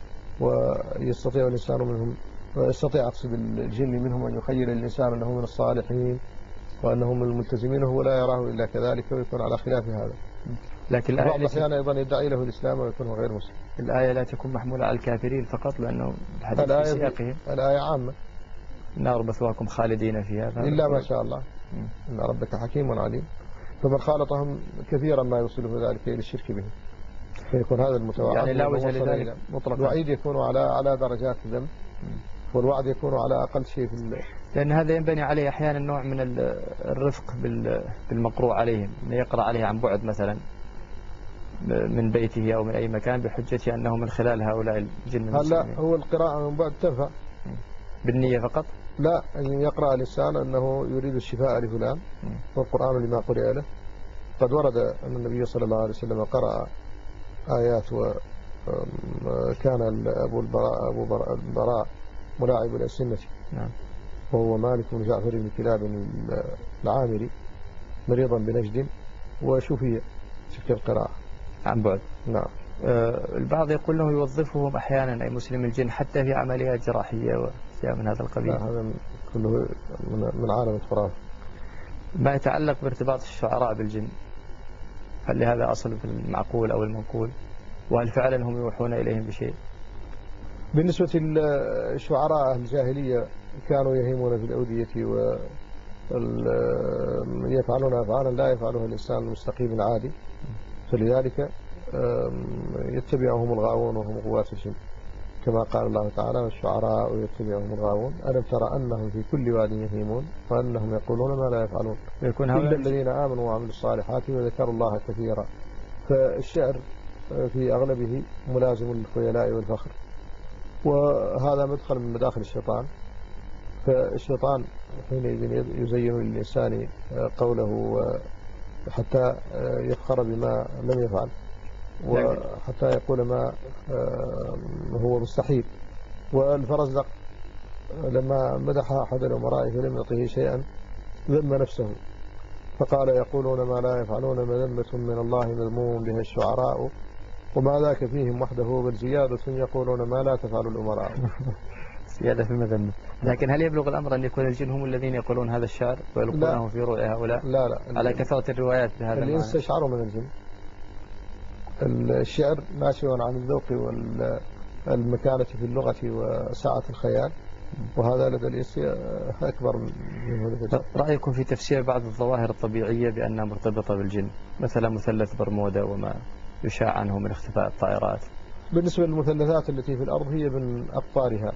[SPEAKER 3] ويستطيع الإنسان منهم ويستطيع أقصد الجن منهم أن يخيل الإنسان أنه من الصالحين وأنه من الملتزمين وهو لا يراه إلا كذلك ويكون على خلاف هذا.
[SPEAKER 2] لكن الآية
[SPEAKER 3] أحيانا أيضا يدعي له الإسلام ويكون غير مسلم.
[SPEAKER 2] الآية لا تكون محمولة على الكافرين فقط، لأنه الحديث في سياقهم.
[SPEAKER 3] الآية عامة،
[SPEAKER 2] النار مثواكم خالدين فيها
[SPEAKER 3] إلا ما شاء الله إن ربك حكيم عليم. فمن خالطهم كثيرا ما يوصله ذلك إلى الشرك بهم، فيكون هذا المتوعد.
[SPEAKER 2] يعني لا وجه لذلك مطلقا.
[SPEAKER 3] الوعيد يكون على على درجات الذنب والوعد يكون على أقل شيء في الله،
[SPEAKER 2] لأن هذا ينبني عليه أحيانا نوع من الرفق بالمقروء عليهم، أن يقرأ عليه عن بعد مثلا من بيته أو من أي مكان بحجة أنه من خلال هؤلاء الجن المسلمين.
[SPEAKER 3] هلا هو القراءة من بعد تنفع
[SPEAKER 2] بالنية فقط؟
[SPEAKER 3] لا، أن يقرأ الإنسان أنه يريد الشفاء لفلان والقرآن لما قرئ له. قد ورد أن النبي صلى الله عليه وسلم قرأ آيات، وكان أبو البراء, أبو البراء ملاعب الأسنة
[SPEAKER 2] نعم.
[SPEAKER 3] وهو مالك بن جعفر بن كلاب العامري مريضا بنجد وشفي في القراءة
[SPEAKER 2] عن بعد.
[SPEAKER 3] نعم.
[SPEAKER 2] آه البعض يقول له يوظفهم أحيانا أي مسلم الجن حتى في عمليات جراحية وأشياء من هذا القبيل.
[SPEAKER 3] لا، هذا كله من عالم الخرافة.
[SPEAKER 2] ما يتعلق بارتباط الشعراء بالجن، هل لهذا أصل في المعقول أو المنقول؟ وهل فعلا هم يوحون إليهم بشيء؟
[SPEAKER 3] بالنسبة للشعراء الجاهلية كانوا يهيمون في الأودية يفعلون أفعالا لا يفعلها الإنسان المستقيم العادي، فلذلك يتبعهم الغاوون وهم غواة الجن، كما قال الله تعالى والشعراء يتبعهم الغاوون ألم ترى أنهم في كل واد يهيمون وأنهم يقولون ما لا يفعلون إلا الذين آمنوا وعملوا الصالحات وذكروا الله كثيرا. فالشعر في أغلبه ملازم للخيلاء والفخر، وهذا مدخل من مداخل الشيطان. فالشيطان حينئذ يزين للإنسان قوله حتى يفخر بما لم يفعل، وحتى يقول ما هو مستحيل. والفرزدق لما مدح أحد الأمراء فلم يعطه شيئا ذم نفسه فقال يقولون ما لا يفعلون مذمة من الله مذموم بها الشعراء وما ذاك فيهم وحده بل زيادة يقولون ما لا تفعل الأمراء.
[SPEAKER 2] زيادة في المذمة. لكن هل يبلغ الأمر أن يكون الجن هم الذين يقولون هذا الشعر ويلقونه في رؤيا هؤلاء؟
[SPEAKER 3] لا لا
[SPEAKER 2] على كثرة الروايات بهذا المعنى.
[SPEAKER 3] اللي يستشعروا من الجن. الشعر ناشئ عن الذوق والمكانة في اللغة وسعة الخيال، وهذا لدى الإنس أكبر منه لدى الجن.
[SPEAKER 2] رأيكم في تفسير بعض الظواهر الطبيعية بأنها مرتبطة بالجن، مثلا مثلث برمودا وما يشاع عنه من اختفاء الطائرات؟
[SPEAKER 3] بالنسبة للمثلثات التي في الأرض هي من أقطارها،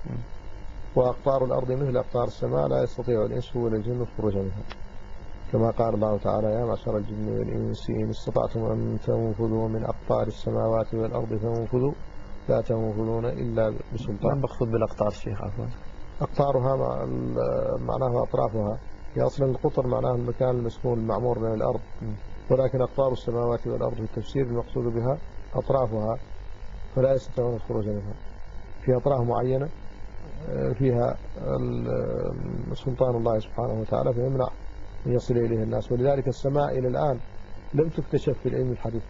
[SPEAKER 3] وأقطار الأرض مثل أقطار السماء لا يستطيع الإنس ولا الجن الخروج منها، كما قال الله تعالى يا معشر الجن والإنس إن استطعتم أن تنفذوا من أقطار السماوات والأرض فانفذوا لا تنفذون إلا بسلطان.
[SPEAKER 2] ما مقصود بالأقطار شيخ عفوا؟
[SPEAKER 3] أقطارها معناها أطرافها، هي أصلا القطر معناها المكان المسكون المعمور من الأرض، ولكن أقطار السماوات والأرض في التفسير المقصود بها أطرافها فلا يستطيعون الخروج منها. في أطراف معينة فيها سلطان الله سبحانه وتعالى فيمنع أن يصل إليه الناس. ولذلك السماء إلى الآن لم تكتشف في العلم الحديث.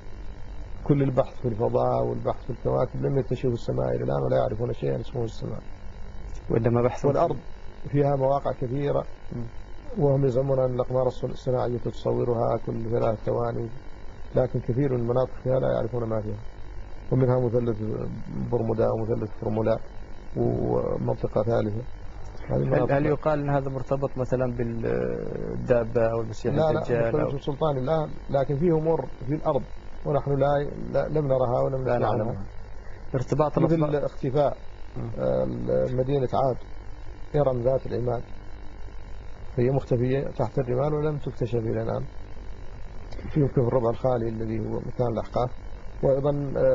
[SPEAKER 3] كل البحث في الفضاء والبحث في الكواكب لم يكتشفوا السماء إلى الآن ولا يعرفون شيئا اسمه السماء.
[SPEAKER 2] وإنما بحثوا
[SPEAKER 3] والأرض فيها مواقع كثيرة، وهم يزعمون أن الأقمار الصناعية تصورها كل ثلاث ثواني، لكن كثير من المناطق فيها لا يعرفون ما فيها، ومنها مثلث برمودا ومثلث فرمولا ومنطقة ثالثة.
[SPEAKER 2] هل, هل يقال أن هذا مرتبط مثلا بالدابة أو المسيح الدجال؟
[SPEAKER 3] لا لا مرتبط بسلطان الله، لكن فيه أمور في الأرض ونحن لا, لا لم نرها ولم نسمعها.
[SPEAKER 2] ارتباط
[SPEAKER 3] مثل اختفاء مدينة عاد إرم ذات العماد، هي مختفية تحت الرمال ولم تكتشف إلى الآن. في في الربع الخالي الذي هو مكان الأحقاف. وأيضا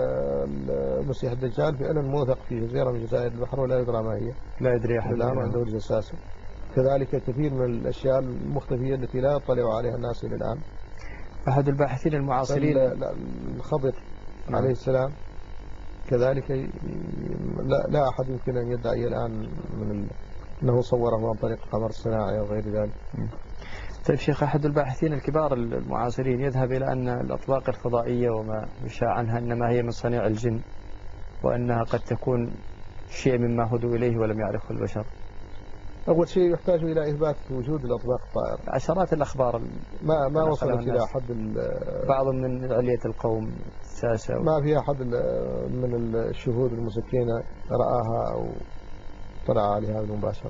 [SPEAKER 3] المسيح الدجال فعلا موثق في جزيرة من جزائر البحر ولا يدرى ما هي،
[SPEAKER 2] لا يدري أحد
[SPEAKER 3] الآن عنده الجساسة. كذلك كثير من الأشياء المختفية التي لا يطلع عليها الناس إلى الآن.
[SPEAKER 2] أحد الباحثين المعاصرين
[SPEAKER 3] الخضر عليه السلام كذلك لا, لا أحد يمكن أن يدعي الآن من أنه صوره عن طريق القمر الصناعي أو غير ذلك.
[SPEAKER 2] طيب شيخ، أحد الباحثين الكبار المعاصرين يذهب إلى أن الأطباق الفضائية وما يشاع عنها إنما هي من صنيع الجن، وأنها قد تكون شيء مما هدوا إليه ولم يعرفه البشر.
[SPEAKER 3] أول شيء يحتاج إلى إثبات وجود الأطباق الطائرة.
[SPEAKER 2] عشرات الأخبار
[SPEAKER 3] ما ما وصلت إلى حد
[SPEAKER 2] بعض من علية القوم الساسة
[SPEAKER 3] ما فيها حد من الشهود المسكين رآها أو طلع عليها مباشرة.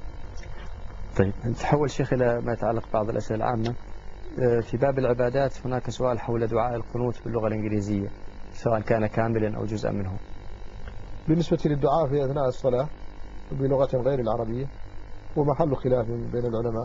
[SPEAKER 2] طيب نتحول شيخ إلى ما يتعلق بعض الأسئلة العامة. في باب العبادات هناك سؤال حول دعاء القنوت باللغة الإنجليزية سواء كان كاملا أو جزءا منه.
[SPEAKER 3] بالنسبة للدعاء في أثناء الصلاة بلغة غير العربية ومحل خلاف بين العلماء،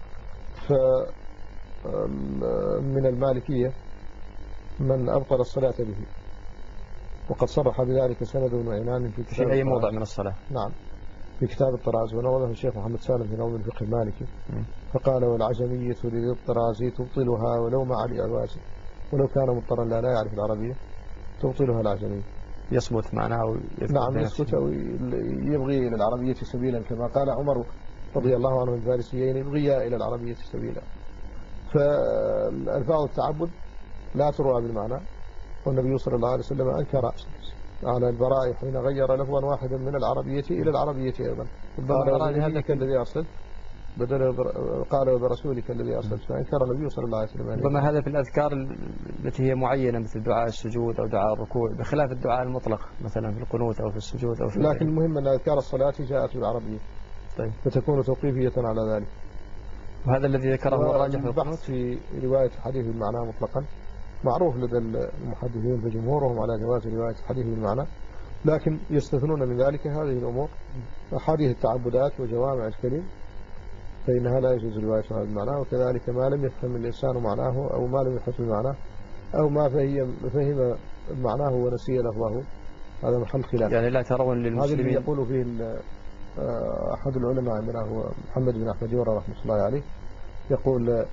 [SPEAKER 3] فمن المالكية من أبطل الصلاة به، وقد صرح بذلك سند بن عينان في كتاب
[SPEAKER 2] في أي موضع من الصلاة.
[SPEAKER 3] نعم في كتاب الطراز، ونوضه الشيخ محمد سالم في نوم الفقه المالكي فقال والعجمية لذي الطراز تبطلها ولو مع الإعواز، ولو كان مضطرا لا لا يعرف العربية تبطلها العجمية.
[SPEAKER 2] يصمت معناه.
[SPEAKER 3] نعم يصمت ويبغي إلى العربية سبيلا كما قال عمر رضي الله عنه الفارسيين يبغيا إلى العربية سبيلا. فالفاظ التعبد لا تروى بالمعنى، والنبي صلى الله عليه وسلم أنكر على البراء حين غير لفظا واحدا من العربية إلى العربية أيضا. قال هذا الذي أرسلت بدل قال برسولك الذي أرسلت، فأنكر النبي صلى الله عليه وسلم.
[SPEAKER 2] ربما هذا في الأذكار التي هي معينة مثل دعاء السجود أو دعاء الركوع، بخلاف الدعاء المطلق مثلا في القنوت أو في السجود أو في
[SPEAKER 3] لكن المهم أن أذكار الصلاة جاءت بالعربية.
[SPEAKER 2] طيب.
[SPEAKER 3] فتكون توقيفية على ذلك.
[SPEAKER 2] وهذا الذي ذكره الراجح في
[SPEAKER 3] البحث في رواية الحديث بالمعنى مطلقا معروف لدى المحدثين فجمهورهم على جواز رواية الحديث بالمعنى، لكن يستثنون من ذلك هذه الأمور أحاديث التعبدات وجوامع الكلم فإنها لا يجوز روايتها بالمعنى، وكذلك ما لم يفهم الإنسان معناه أو ما لم يفهم معناه أو ما فهم, فهم معناه ونسي لفظه، هذا محل خلاف.
[SPEAKER 2] يعني لا ترون للمسلمين،
[SPEAKER 3] هذا اللي يقول فيه أحد العلماء عندنا هو محمد بن أحمد يورى رحمة الله عليه، يقول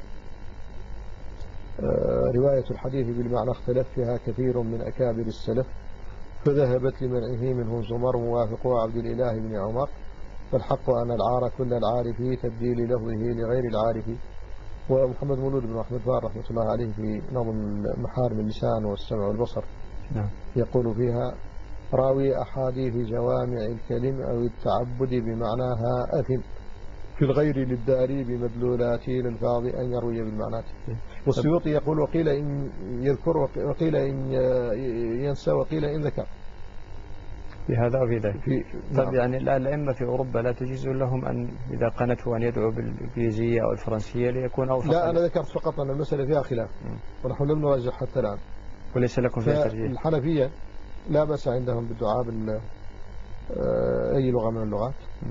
[SPEAKER 3] رواية الحديث بالمعنى اختلف فيها كثير من أكابر السلف فذهبت لمنعه منهم زمر موافق عبد الإله بن عمر، فالحق أن العار كل العارف تبديل لفظه لغير العارف. ومحمد مولود بن أحمد فار رحمة الله عليه في نظم محارم اللسان والسمع والبصر
[SPEAKER 2] نعم.
[SPEAKER 3] يقول فيها راوي أحاديث جوامع الكلم أو التعبد بمعناها أثم في الغير للداري بمدلولاتي للفاظ أن يروي بالمعنات. والسيوطي يقول وقيل إن يذكر وقيل إن ينسى وقيل إن ذكر
[SPEAKER 2] في هذا وفي ذلك.
[SPEAKER 3] في
[SPEAKER 2] طب نعم. يعني الأئمة في أوروبا لا تجيز لهم أن إذا قنته أن يدعو بالإنجليزية أو الفرنسية ليكون أوفق؟
[SPEAKER 3] لا، أنا ذكرت فقط أن المسألة فيها خلاف ونحن لم نرجح حتى الآن
[SPEAKER 2] وليس لكم فيها ترجيح.
[SPEAKER 3] الحنفية لا بأس عندهم بالدعاء بأي لغة من اللغات م.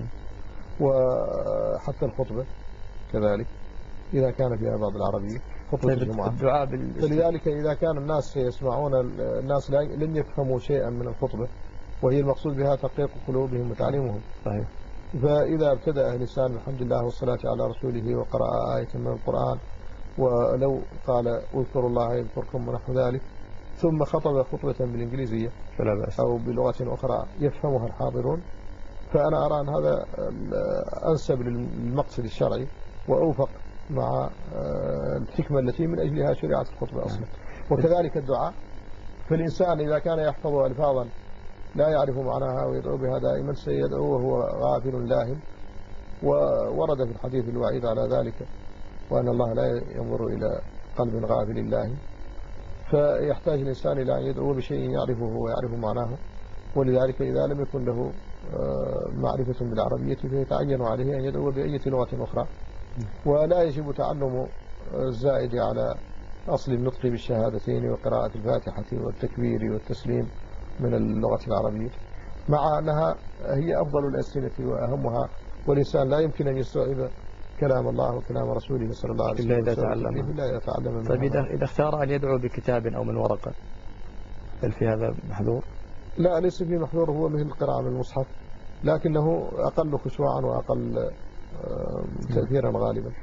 [SPEAKER 3] وحتى الخطبة كذلك إذا كان فيها بعض العربية خطبة الجمعة
[SPEAKER 2] الدعاء بال...
[SPEAKER 3] فلذلك إذا كان الناس يسمعون الناس لن يفهموا شيئا من الخطبة وهي المقصود بها ترقيق قلوبهم وتعليمهم.
[SPEAKER 2] صحيح.
[SPEAKER 3] فإذا ابتدأ الإنسان الحمد لله والصلاة على رسوله وقرأ آية من القرآن ولو قال اذكروا الله يذكركم ونحو ذلك ثم خطب خطبة بالإنجليزية
[SPEAKER 2] فلا بأس
[SPEAKER 3] أو بلغة أخرى يفهمها الحاضرون، فأنا أرى أن هذا أنسب للمقصد الشرعي وأوفق مع الحكمة التي من أجلها شريعة الخطبة أصلا. وكذلك الدعاء، فالإنسان إذا كان يحفظ ألفاظا لا يعرف معناها ويدعو بها دائما سيدعو وهو غافل لاهٍ، وورد في الحديث الوعيد على ذلك وأن الله لا ينظر إلى قلب غافل لاهٍ، فيحتاج الإنسان إلى أن يدعو بشيء يعرفه ويعرف معناه، ولذلك إذا لم يكن له معرفة بالعربية فيتعين عليه أن يدعو بأي لغة أخرى. ولا يجب تعلم الزائد على أصل النطق بالشهادتين وقراءة الفاتحة والتكبير والتسليم من اللغة العربية، مع أنها هي أفضل الألسنة وأهمها، والإنسان لا يمكن أن يستوعب كلام الله وكلام رسوله صلى الله عليه وسلم
[SPEAKER 2] إلا إذا تعلم.
[SPEAKER 3] إلا يتعلم.
[SPEAKER 2] طيب إذا اختار أن يدعو بكتاب أو من ورقة هل في هذا محظور؟
[SPEAKER 3] لا، ليس فيه محظور، هو مثل القراءة من المصحف لكنه أقل خشوعا وأقل تأثيرا غالبا.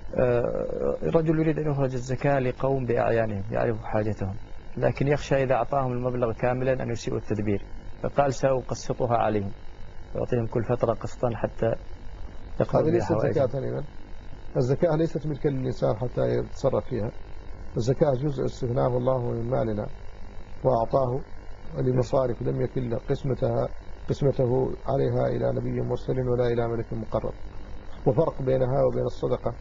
[SPEAKER 2] رجل يريد أن يخرج الزكاة لقوم بأعيانهم يعرف حاجتهم، لكن يخشى إذا أعطاهم المبلغ كاملا أن يسيئوا التدبير، فقال سأقسطها عليهم ويعطيهم كل فترة قسطا حتى
[SPEAKER 3] هذه ليست زكاة إذن. الزكاة ليست ملكا للإنسان حتى يتصرف فيها. الزكاة جزء استثناه الله من مالنا وأعطاه لمصارف لم يكن قسمتها قسمته عليها إلى نبي مرسل ولا إلى ملك مقرب. وفرق بينها وبين الصدقة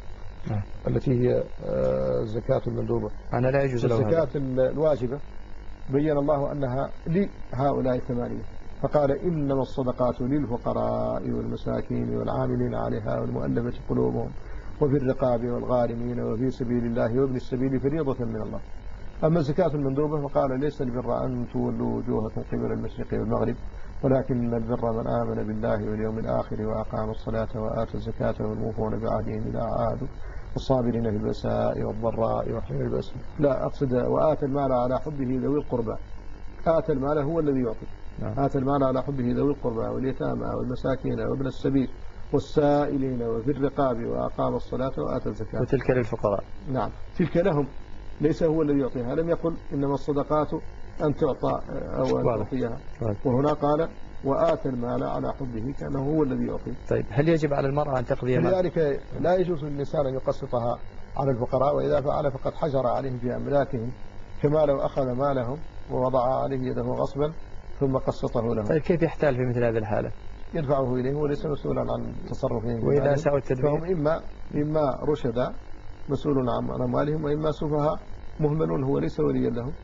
[SPEAKER 3] التي هي الزكاة المندوبة.
[SPEAKER 2] أنا لا يجوز له
[SPEAKER 3] الزكاة الواجبة بين الله أنها لهؤلاء الثمانية، فقال إنما الصدقات للفقراء والمساكين والعاملين عليها والمؤلفة قلوبهم وفي الرقاب والغارمين وفي سبيل الله وابن السبيل فريضة من الله. أما الزكاة المندوبة فقال ليس البر أن تولوا وجوهكم قبل المشرق والمغرب ولكن البر من آمن بالله واليوم الآخر وأقام الصلاة وآتى الزكاة والموفون بعهدهم إذا عاهدوا والصابرين في البأساء والضراء وحين البأس. لا أقصد وآتى المال على حبه ذوي القربى. آتى المال هو الذي يعطي. نعم. آتى المال على حبه ذوي القربى واليتامى والمساكين وابن السبيل والسائلين وفي الرقاب وأقام الصلاة وآتى الزكاة.
[SPEAKER 2] وتلك للفقراء.
[SPEAKER 3] نعم، تلك لهم، ليس هو الذي يعطيها. لم يقل إنما الصدقات أن تعطى أو أن تعطيها، وهنا قال وآتى المال على حبه كأنه هو الذي يعطي.
[SPEAKER 2] طيب هل يجب على المرأة أن تقضي مال؟
[SPEAKER 3] لذلك لا يجوز للإنسان أن يقسطها على الفقراء، وإذا فعل فقد حجر عليهم في أملاكهم كما لو أخذ مالهم ووضع عليه يده غصبا ثم قسطه لهم.
[SPEAKER 2] طيب كيف يحتال في مثل هذه الحالة؟
[SPEAKER 3] يدفعه إليه وليس مسؤولا عن تصرفهم،
[SPEAKER 2] وإذا ساءوا التدبير
[SPEAKER 3] فهم إما إما رشدا مسؤول عن أموالهم وإما سفهاء مهملون هو ليس وليا لهم.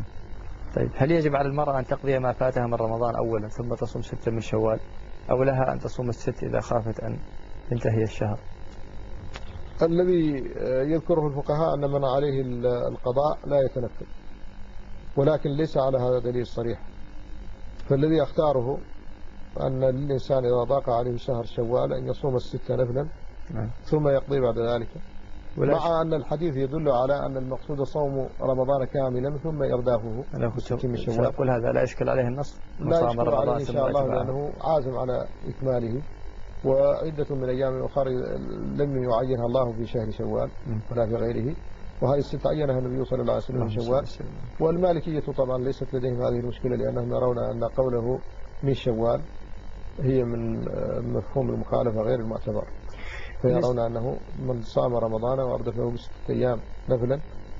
[SPEAKER 2] طيب هل يجب على المرأة أن تقضي ما فاتها من رمضان أولا ثم تصوم ستة من شوال، أو لها أن تصوم الست إذا خافت أن ينتهي الشهر؟
[SPEAKER 3] الذي يذكره الفقهاء أن من عليه القضاء لا يتنفل، ولكن ليس على هذا دليل صريح. فالذي أختاره أن الإنسان إذا ضاق عليه شهر شوال أن يصوم الستة نفلا ثم يقضي بعد ذلك، مع أن الحديث يدل على أن المقصود صوم رمضان كاملا ثم إردافه من شوال.
[SPEAKER 2] أقول هذا لا يشكل عليه النص،
[SPEAKER 3] لا يشكل عليه إن شاء الله لأنه عازم على إكماله، وعدة من أيام أخرى لم يعينها الله في شهر شوال ولا في غيره، وهذه الست عينها النبي صلى الله عليه وسلم في شوال. والمالكية طبعا ليست لديهم هذه المشكلة، لأنهم يرون أن قوله من شوال هي من مفهوم المخالفة غير المعتبر، فيرون أنه من صام رمضان وأردفه بستة أيام نفلا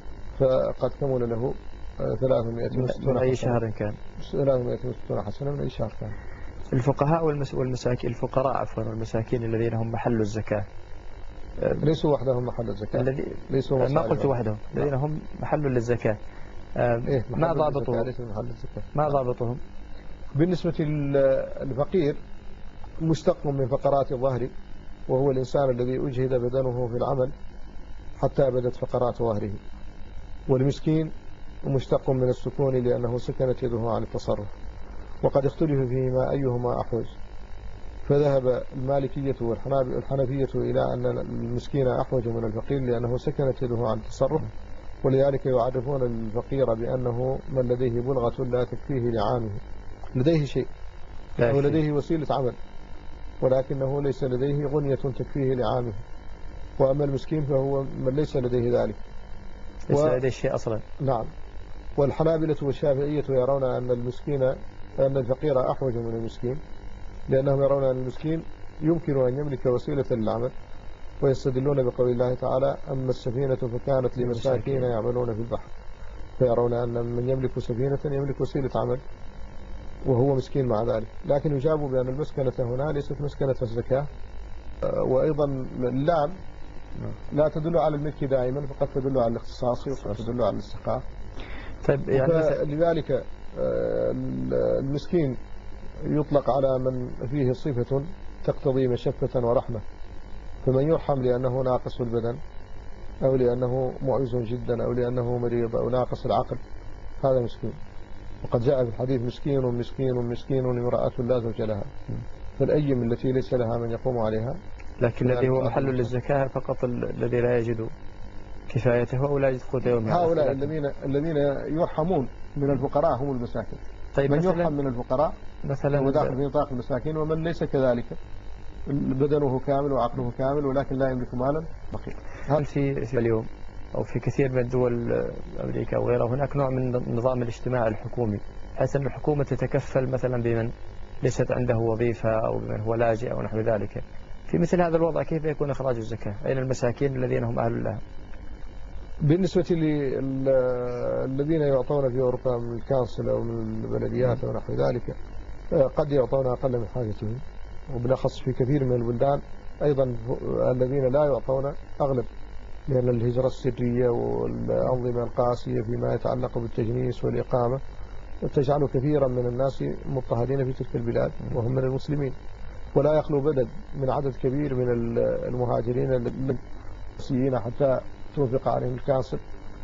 [SPEAKER 3] فقد كمل له ثلاثمائة وستون
[SPEAKER 2] من أي شهر كان
[SPEAKER 3] ثلاثمائة وستون حسنة من أي شهر كان.
[SPEAKER 2] الفقهاء والمساكين الفقراء عفوا والمساكين الذين هم محل الزكاة
[SPEAKER 3] ليسوا وحدهم محل الزكاة،
[SPEAKER 2] الذي
[SPEAKER 3] ليسوا
[SPEAKER 2] ما قلت وحدهم، الذين هم محل للزكاة.
[SPEAKER 3] إيه
[SPEAKER 2] ما ضابطهم؟ ما ضابطهم؟
[SPEAKER 3] بالنسبة للفقير مشتق من فقرات الظهر، وهو الإنسان الذي أجهد بدنه في العمل حتى بدت فقرات ظهره. والمسكين مشتق من السكون لأنه سكنت يده عن التصرف، وقد اختلف فيما أيهما أحوج، فذهب المالكية والحنفية إلى أن المسكين أحوج من الفقير لأنه سكنت يده عن التصرف، ولذلك يعرفون الفقير بأنه من لديه بلغة لا تكفيه لعامه، لديه شيء أو لديه وسيلة عمل ولكنه ليس لديه غنية تكفيه لعامه. وأما المسكين فهو من ليس لديه ذلك،
[SPEAKER 2] ليس و... لديه شيء أصلا.
[SPEAKER 3] نعم. والحنابلة والشافعية يرون أن المسكين أن الفقير أحوج من المسكين، لأنهم يرون أن المسكين يمكن أن يملك وسيلة للعمل، ويستدلون بقول الله تعالى أما السفينة فكانت لمساكين يعملون في البحر، فيرون أن من يملك سفينة يملك وسيلة عمل وهو مسكين مع ذلك. لكن يجابوا بأن المسكنة هنا ليست مسكنة الزكاة، وأيضا اللام لا تدل على الملك دائما، فقد تدل على الاختصاص وقد تدل على الاستحقاق.
[SPEAKER 2] طيب يعني
[SPEAKER 3] لذلك المسكين يطلق على من فيه صفة تقتضي مشفة ورحمة، فمن يرحم لأنه ناقص البدن أو لأنه معوز جدا أو لأنه مريض أو ناقص العقل هذا مسكين. وقد جاء في الحديث مسكين مسكين مسكين امرأة لا زوج لها، فالأيم التي ليس لها من يقوم عليها.
[SPEAKER 2] لكن الذي هو محل للزكاة فقط الذي لا يجد كفايته أو لا يجد قوت يومه.
[SPEAKER 3] هؤلاء الذين الذين يرحمون من الفقراء هم المساكين.
[SPEAKER 2] طيب
[SPEAKER 3] من يرحم من الفقراء
[SPEAKER 2] مثلا
[SPEAKER 3] هو داخل في نطاق المساكين، ومن ليس كذلك بدنه كامل وعقله كامل ولكن لا يملك مالا بخيل.
[SPEAKER 2] هل في في اليوم أو في كثير من دول أمريكا وغيرها هناك نوع من النظام الاجتماعي الحكومي، حيث أن الحكومة تتكفل مثلا بمن ليست عنده وظيفة أو بمن هو لاجئ أو نحو ذلك؟ في مثل هذا الوضع كيف يكون إخراج الزكاة؟ أين المساكين الذين هم أهل لها؟
[SPEAKER 3] بالنسبة للذين يعطون في أوروبا من الكانسل أو من البلديات أو نحو ذلك قد يعطون أقل من حاجتهم، وبالأخص في كثير من البلدان أيضا الذين لا يعطون أغلب، لأن الهجرة السرية والأنظمة القاسية فيما يتعلق بالتجنيس والإقامة تجعل كثيرا من الناس مضطهدين في تلك البلاد وهم من المسلمين، ولا يخلو بدد من عدد كبير من المهاجرين السيين حتى توفق عليهم الكانسل،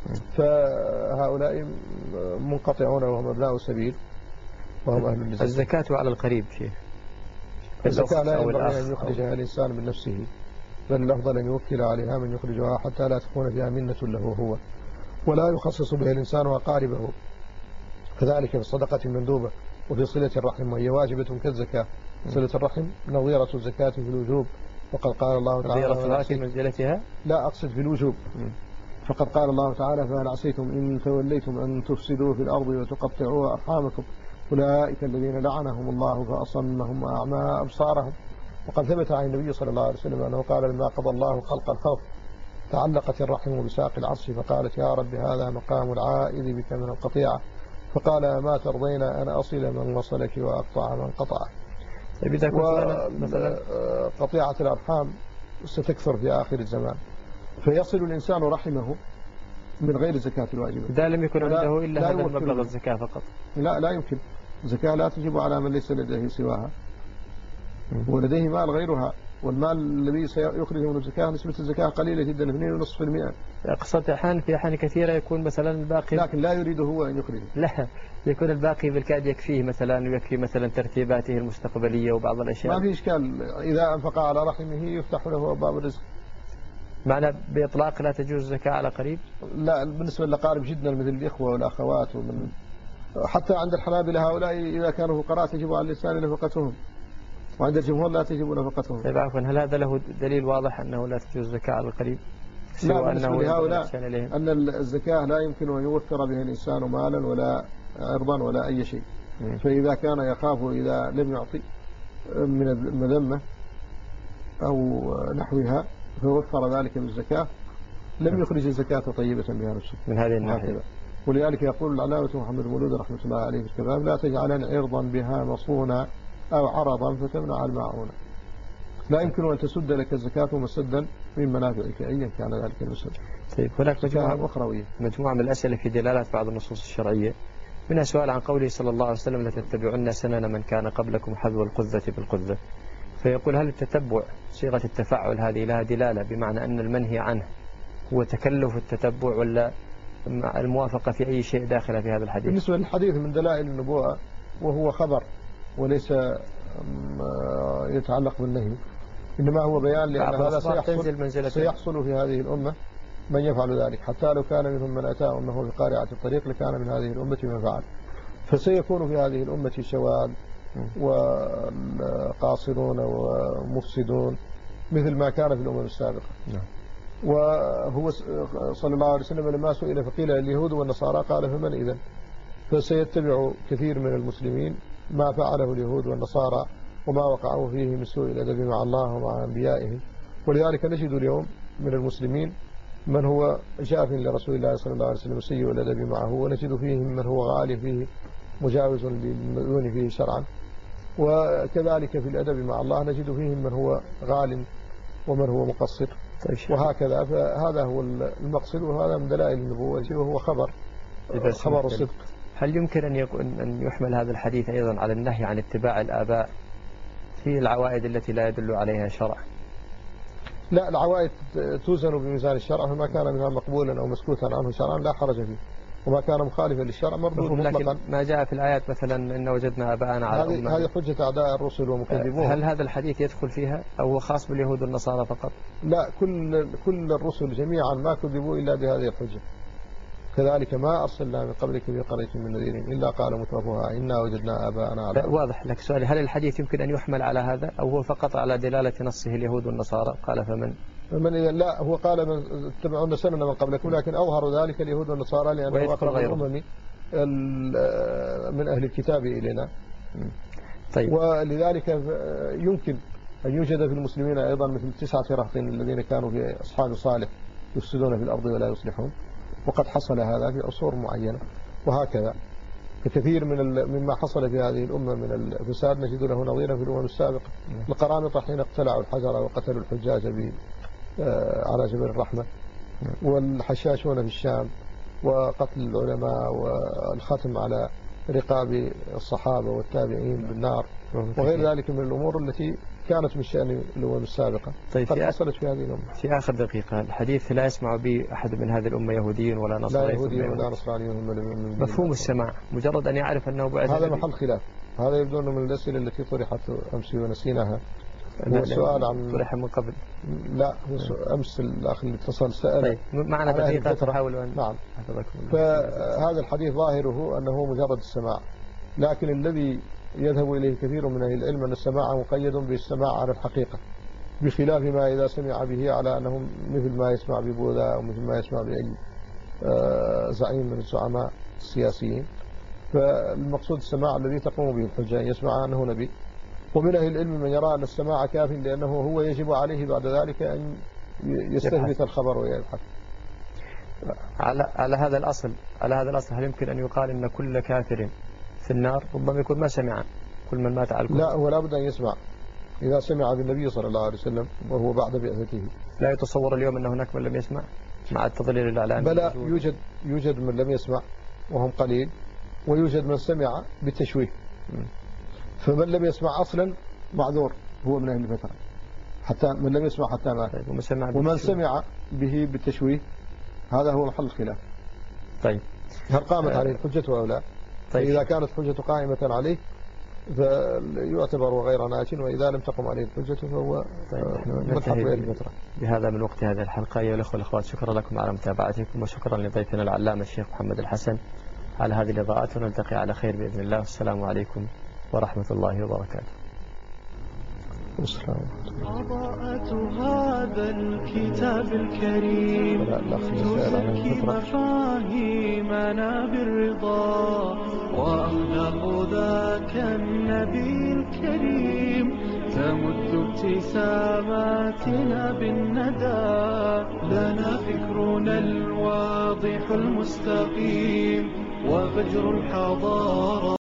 [SPEAKER 3] فهؤلاء منقطعون وهم أبناء سبيل وهم أهل الزكاة.
[SPEAKER 2] الزكاة على القريب شيء.
[SPEAKER 3] الزكاة لا ينبغي أن يخرجها الإنسان من نفسه، بل الأفضل أن يوكل عليها من يخرجها حتى لا تكون فيها منة له هو، ولا يخصص بها الإنسان وأقاربه، كذلك في الصدقة المندوبة وفي صلة الرحم، وهي واجبة كالزكاة. صلة الرحم نظيرة الزكاة في الوجوب، وقد قال الله تعالى
[SPEAKER 2] نظيرة في منزلتها،
[SPEAKER 3] لا أقصد في الوجوب، فقد قال الله تعالى فهل عسيتم إن توليتم أن تفسدوا في الأرض وتقطعوا أرحامكم أولئك الذين لعنهم الله فأصمهم وأعمى أبصارهم. وقد ثبت عن النبي صلى الله عليه وسلم أنه قال لما قضى الله خلق الخلق تعلقت الرحم بساق العرش فقالت يا رب هذا مقام العائذ بك من القطيعة، فقال ما ترضين أن أصل من وصلك وأقطع من قطعك. مثلا قطيعة الأرحام ستكثر في آخر الزمان، فيصل الإنسان رحمه من غير الزكاة الواجبة
[SPEAKER 2] إذا لم يكن عنده إلا هذا المبلغ الزكاة فقط.
[SPEAKER 3] لا لا يمكن، الزكاة لا تجب على من ليس لديه سواها ولديه مال غيرها والمال الذي سيخرجه من الزكاة نسبة الزكاة قليلة جدا اثنين فاصلة خمسة بالمئة.
[SPEAKER 2] قصة أحيان في أحيان كثيرة يكون مثلا الباقي،
[SPEAKER 3] لكن لا يريد هو أن يخرجه.
[SPEAKER 2] لا، يكون الباقي بالكاد يكفيه مثلا ويكفي مثلا ترتيباته المستقبلية وبعض الأشياء.
[SPEAKER 3] ما في إشكال، إذا أنفق على رحمه يفتح له باب الرزق.
[SPEAKER 2] معنى بإطلاق لا تجوز الزكاة على قريب؟
[SPEAKER 3] لا، بالنسبة للأقارب جدا مثل الإخوة والأخوات، ومن حتى عند الحنابلة هؤلاء إذا كانوا فقراء تجب على الإنسان نفقتهم، وعند الجمهور لا تجب نفقتهم.
[SPEAKER 2] طيب عفوا، هل هذا له دليل واضح أنه لا تجوز الزكاة على القريب؟
[SPEAKER 3] لا، بالنسبة لهؤلاء أن الزكاة لا يمكن أن يوفر بها الإنسان مالا ولا عرضا ولا أي شيء. م. فإذا كان يخاف إذا لم يعطي من المذمة أو نحوها فوفر ذلك بالزكاة لم يخرج الزكاة طيبة بها نفسه
[SPEAKER 2] من هذه الناحية.
[SPEAKER 3] ولذلك يقول العلامة محمد مولود رحمة الله عليه في الكتاب: لا تجعلن عرضا بها مصونا أو عرضا فتمنع الماعون. لا يمكن أن تسد لك الزكاة مسدا من منافعك أيا كان ذلك المسد.
[SPEAKER 2] طيب هناك مجموعة
[SPEAKER 3] أخروية
[SPEAKER 2] مجموعة من الأسئلة في دلالات بعض النصوص الشرعية، منها سؤال عن قوله صلى الله عليه وسلم: لتتبعن سنن من كان قبلكم حذو القذة بالقذة. فيقول: هل التتبع صيغة التفاعل هذه لها دلالة بمعنى أن المنهي عنه هو تكلف التتبع ولا الموافقة في أي شيء داخل في هذا الحديث؟
[SPEAKER 3] بالنسبة للحديث من دلائل النبوة وهو خبر وليس يتعلق بالنهي، إنما هو بيان لأن هذا سيحصل, سيحصل في هذه الأمة من يفعل ذلك، حتى لو كان منهم من أتاه أنه في قارعة الطريق لكان من هذه الأمة من فعل. فسيكون في هذه الأمة شواذ وقاصرون ومفسدون مثل ما كان في الأمم السابقة. وهو صلى الله عليه وسلم لما سئل فقيل اليهود والنصارى قال: فمن إذن؟ فسيتبع كثير من المسلمين ما فعله اليهود والنصارى وما وقعوا فيه من سوء الأدب مع الله ومع أنبيائه. ولذلك نجد اليوم من المسلمين من هو جاف لرسول الله صلى الله عليه وسلم سيء الأدب معه، ونجد فيهم من هو غالي فيه مجاوز للمؤذون فيه شرعا، وكذلك في الأدب مع الله نجد فيهم من هو غال ومن هو مقصر، وهكذا. فهذا هو المقصد، وهذا من دلائل النبوة وهو خبر خبر الصدق.
[SPEAKER 2] هل يمكن أن يكون أن يحمل هذا الحديث أيضا على النهي عن اتباع الآباء في العوائد التي لا يدل عليها شرع؟
[SPEAKER 3] لا، العوائد توزن بميزان الشرع، فما كان منها مقبولا أو مسكوتا عنه شرعا لا حرج فيه، وما كان مخالفا للشرع مردود مطلقا.
[SPEAKER 2] ما جاء في الآيات مثلا إن وجدنا آباءنا على أمة،
[SPEAKER 3] هذه حجة أعداء الرسل ومكذبوهم.
[SPEAKER 2] هل هذا الحديث يدخل فيها أو هو خاص باليهود والنصارى فقط؟
[SPEAKER 3] لا، كل كل الرسل جميعا ما كذبوا إلا بهذه الحجة. كذلك ما أرسلنا من قبلك في قرية من نذير إلا قال مترفوها إنا وجدنا آباءنا على أمة.
[SPEAKER 2] واضح لك سؤالي: هل الحديث يمكن أن يحمل على هذا أو هو فقط على دلالة نصه اليهود والنصارى؟ قال فمن
[SPEAKER 3] من إذا لا، هو قال من اتبعون سنن من قبلكم، لكن أظهر ذلك اليهود والنصارى لأنه أقرب الأمم من أهل الكتاب إلينا.
[SPEAKER 2] طيب.
[SPEAKER 3] ولذلك يمكن أن يوجد في المسلمين أيضا مثل تسعة رهط الذين كانوا في أصحاب صالح يفسدون في الأرض ولا يصلحون، وقد حصل هذا في عصور معينة، وهكذا كثير من مما حصل في هذه الأمة من الفساد نجد له نظيرا في الأمم السابقة. القرامطة حين اقتلعوا الحجر وقتلوا الحجاج على جبل الرحمة، والحشاشون في الشام، وقتل العلماء والختم على رقاب الصحابة والتابعين بالنار، وغير ذلك من الأمور التي كانت من شأن الأمم السابقة.
[SPEAKER 2] طيب،
[SPEAKER 3] قد حصلت في هذه الأمة.
[SPEAKER 2] في آخر دقيقة، الحديث لا يسمع به أحد من هذه الأمة يهودي ولا نصراني.
[SPEAKER 3] لا يهودي ولا نصراني.
[SPEAKER 2] مفهوم السماع مجرد أن يعرف أنه بعد
[SPEAKER 3] هذا محل خلاف. هذا يبدو أنه من الأسئلة التي طرحت أمس ونسيناها. هو السؤال عن
[SPEAKER 2] طرح من قبل.
[SPEAKER 3] لا، هو أمس الأخ اللي اتصل سأل.
[SPEAKER 2] طيب، معنا دقيقة تحاول أن.
[SPEAKER 3] نعم. فهذا الحديث ظاهره أنه مجرد السماع، لكن الذي يذهب إليه كثير من أهل العلم أن السماع مقيد بالسماع على الحقيقة، بخلاف ما إذا سمع به على أنه مثل ما يسمع ببوذا أو مثل ما يسمع بأي زعيم من الزعماء السياسيين. فالمقصود السماع الذي تقوم به الحجة، يسمع أنه نبي. ومن أهل العلم من يرى أن السماع كاف لأنه هو يجب عليه بعد ذلك أن يستثبت الخبر ويبحث.
[SPEAKER 2] على على هذا الأصل على هذا الأصل هل يمكن أن يقال أن كل كافر في النار؟ ربما يكون ما سمع كل من مات على الكفر.
[SPEAKER 3] لا، هو لا بد أن يسمع إذا سمع بالنبي صلى الله عليه وسلم وهو بعد بعثته.
[SPEAKER 2] لا يتصور اليوم أن هناك من لم يسمع مع التضليل الإعلامي؟
[SPEAKER 3] بلى، يوجد يوجد من لم يسمع وهم قليل، ويوجد من سمع بالتشويه. فمن لم يسمع أصلا معذور، هو من أهل الفترة. حتى من لم يسمع حتى مات.
[SPEAKER 2] طيب ومن سمع
[SPEAKER 3] ومن سمع به بالتشويه هذا هو محل الخلاف.
[SPEAKER 2] طيب
[SPEAKER 3] هل قامت عليه الحجة أو لا؟
[SPEAKER 2] طيب
[SPEAKER 3] إذا كانت حجة قائمة عليه فيعتبر غير ناج، وإذا لم تقم عليه الحجة فهو
[SPEAKER 2] طيب
[SPEAKER 3] ملحق بالفترة.
[SPEAKER 2] بهذا من وقت هذه الحلقة. أيها الأخوة والأخوات، شكرا لكم على متابعتكم، وشكرا لضيفنا العلامة الشيخ محمد الحسن على هذه الإضاءات، ونلتقي على خير بإذن الله. والسلام عليكم ورحمة الله وبركاته.
[SPEAKER 1] أضاءة هذا الكتاب الكريم تزكي مفاهيمنا بالرضا، وأخلاق ذاك النبي الكريم تمد ابتساماتنا بالندى. لنا فكرنا الواضح المستقيم وفجر الحضارة.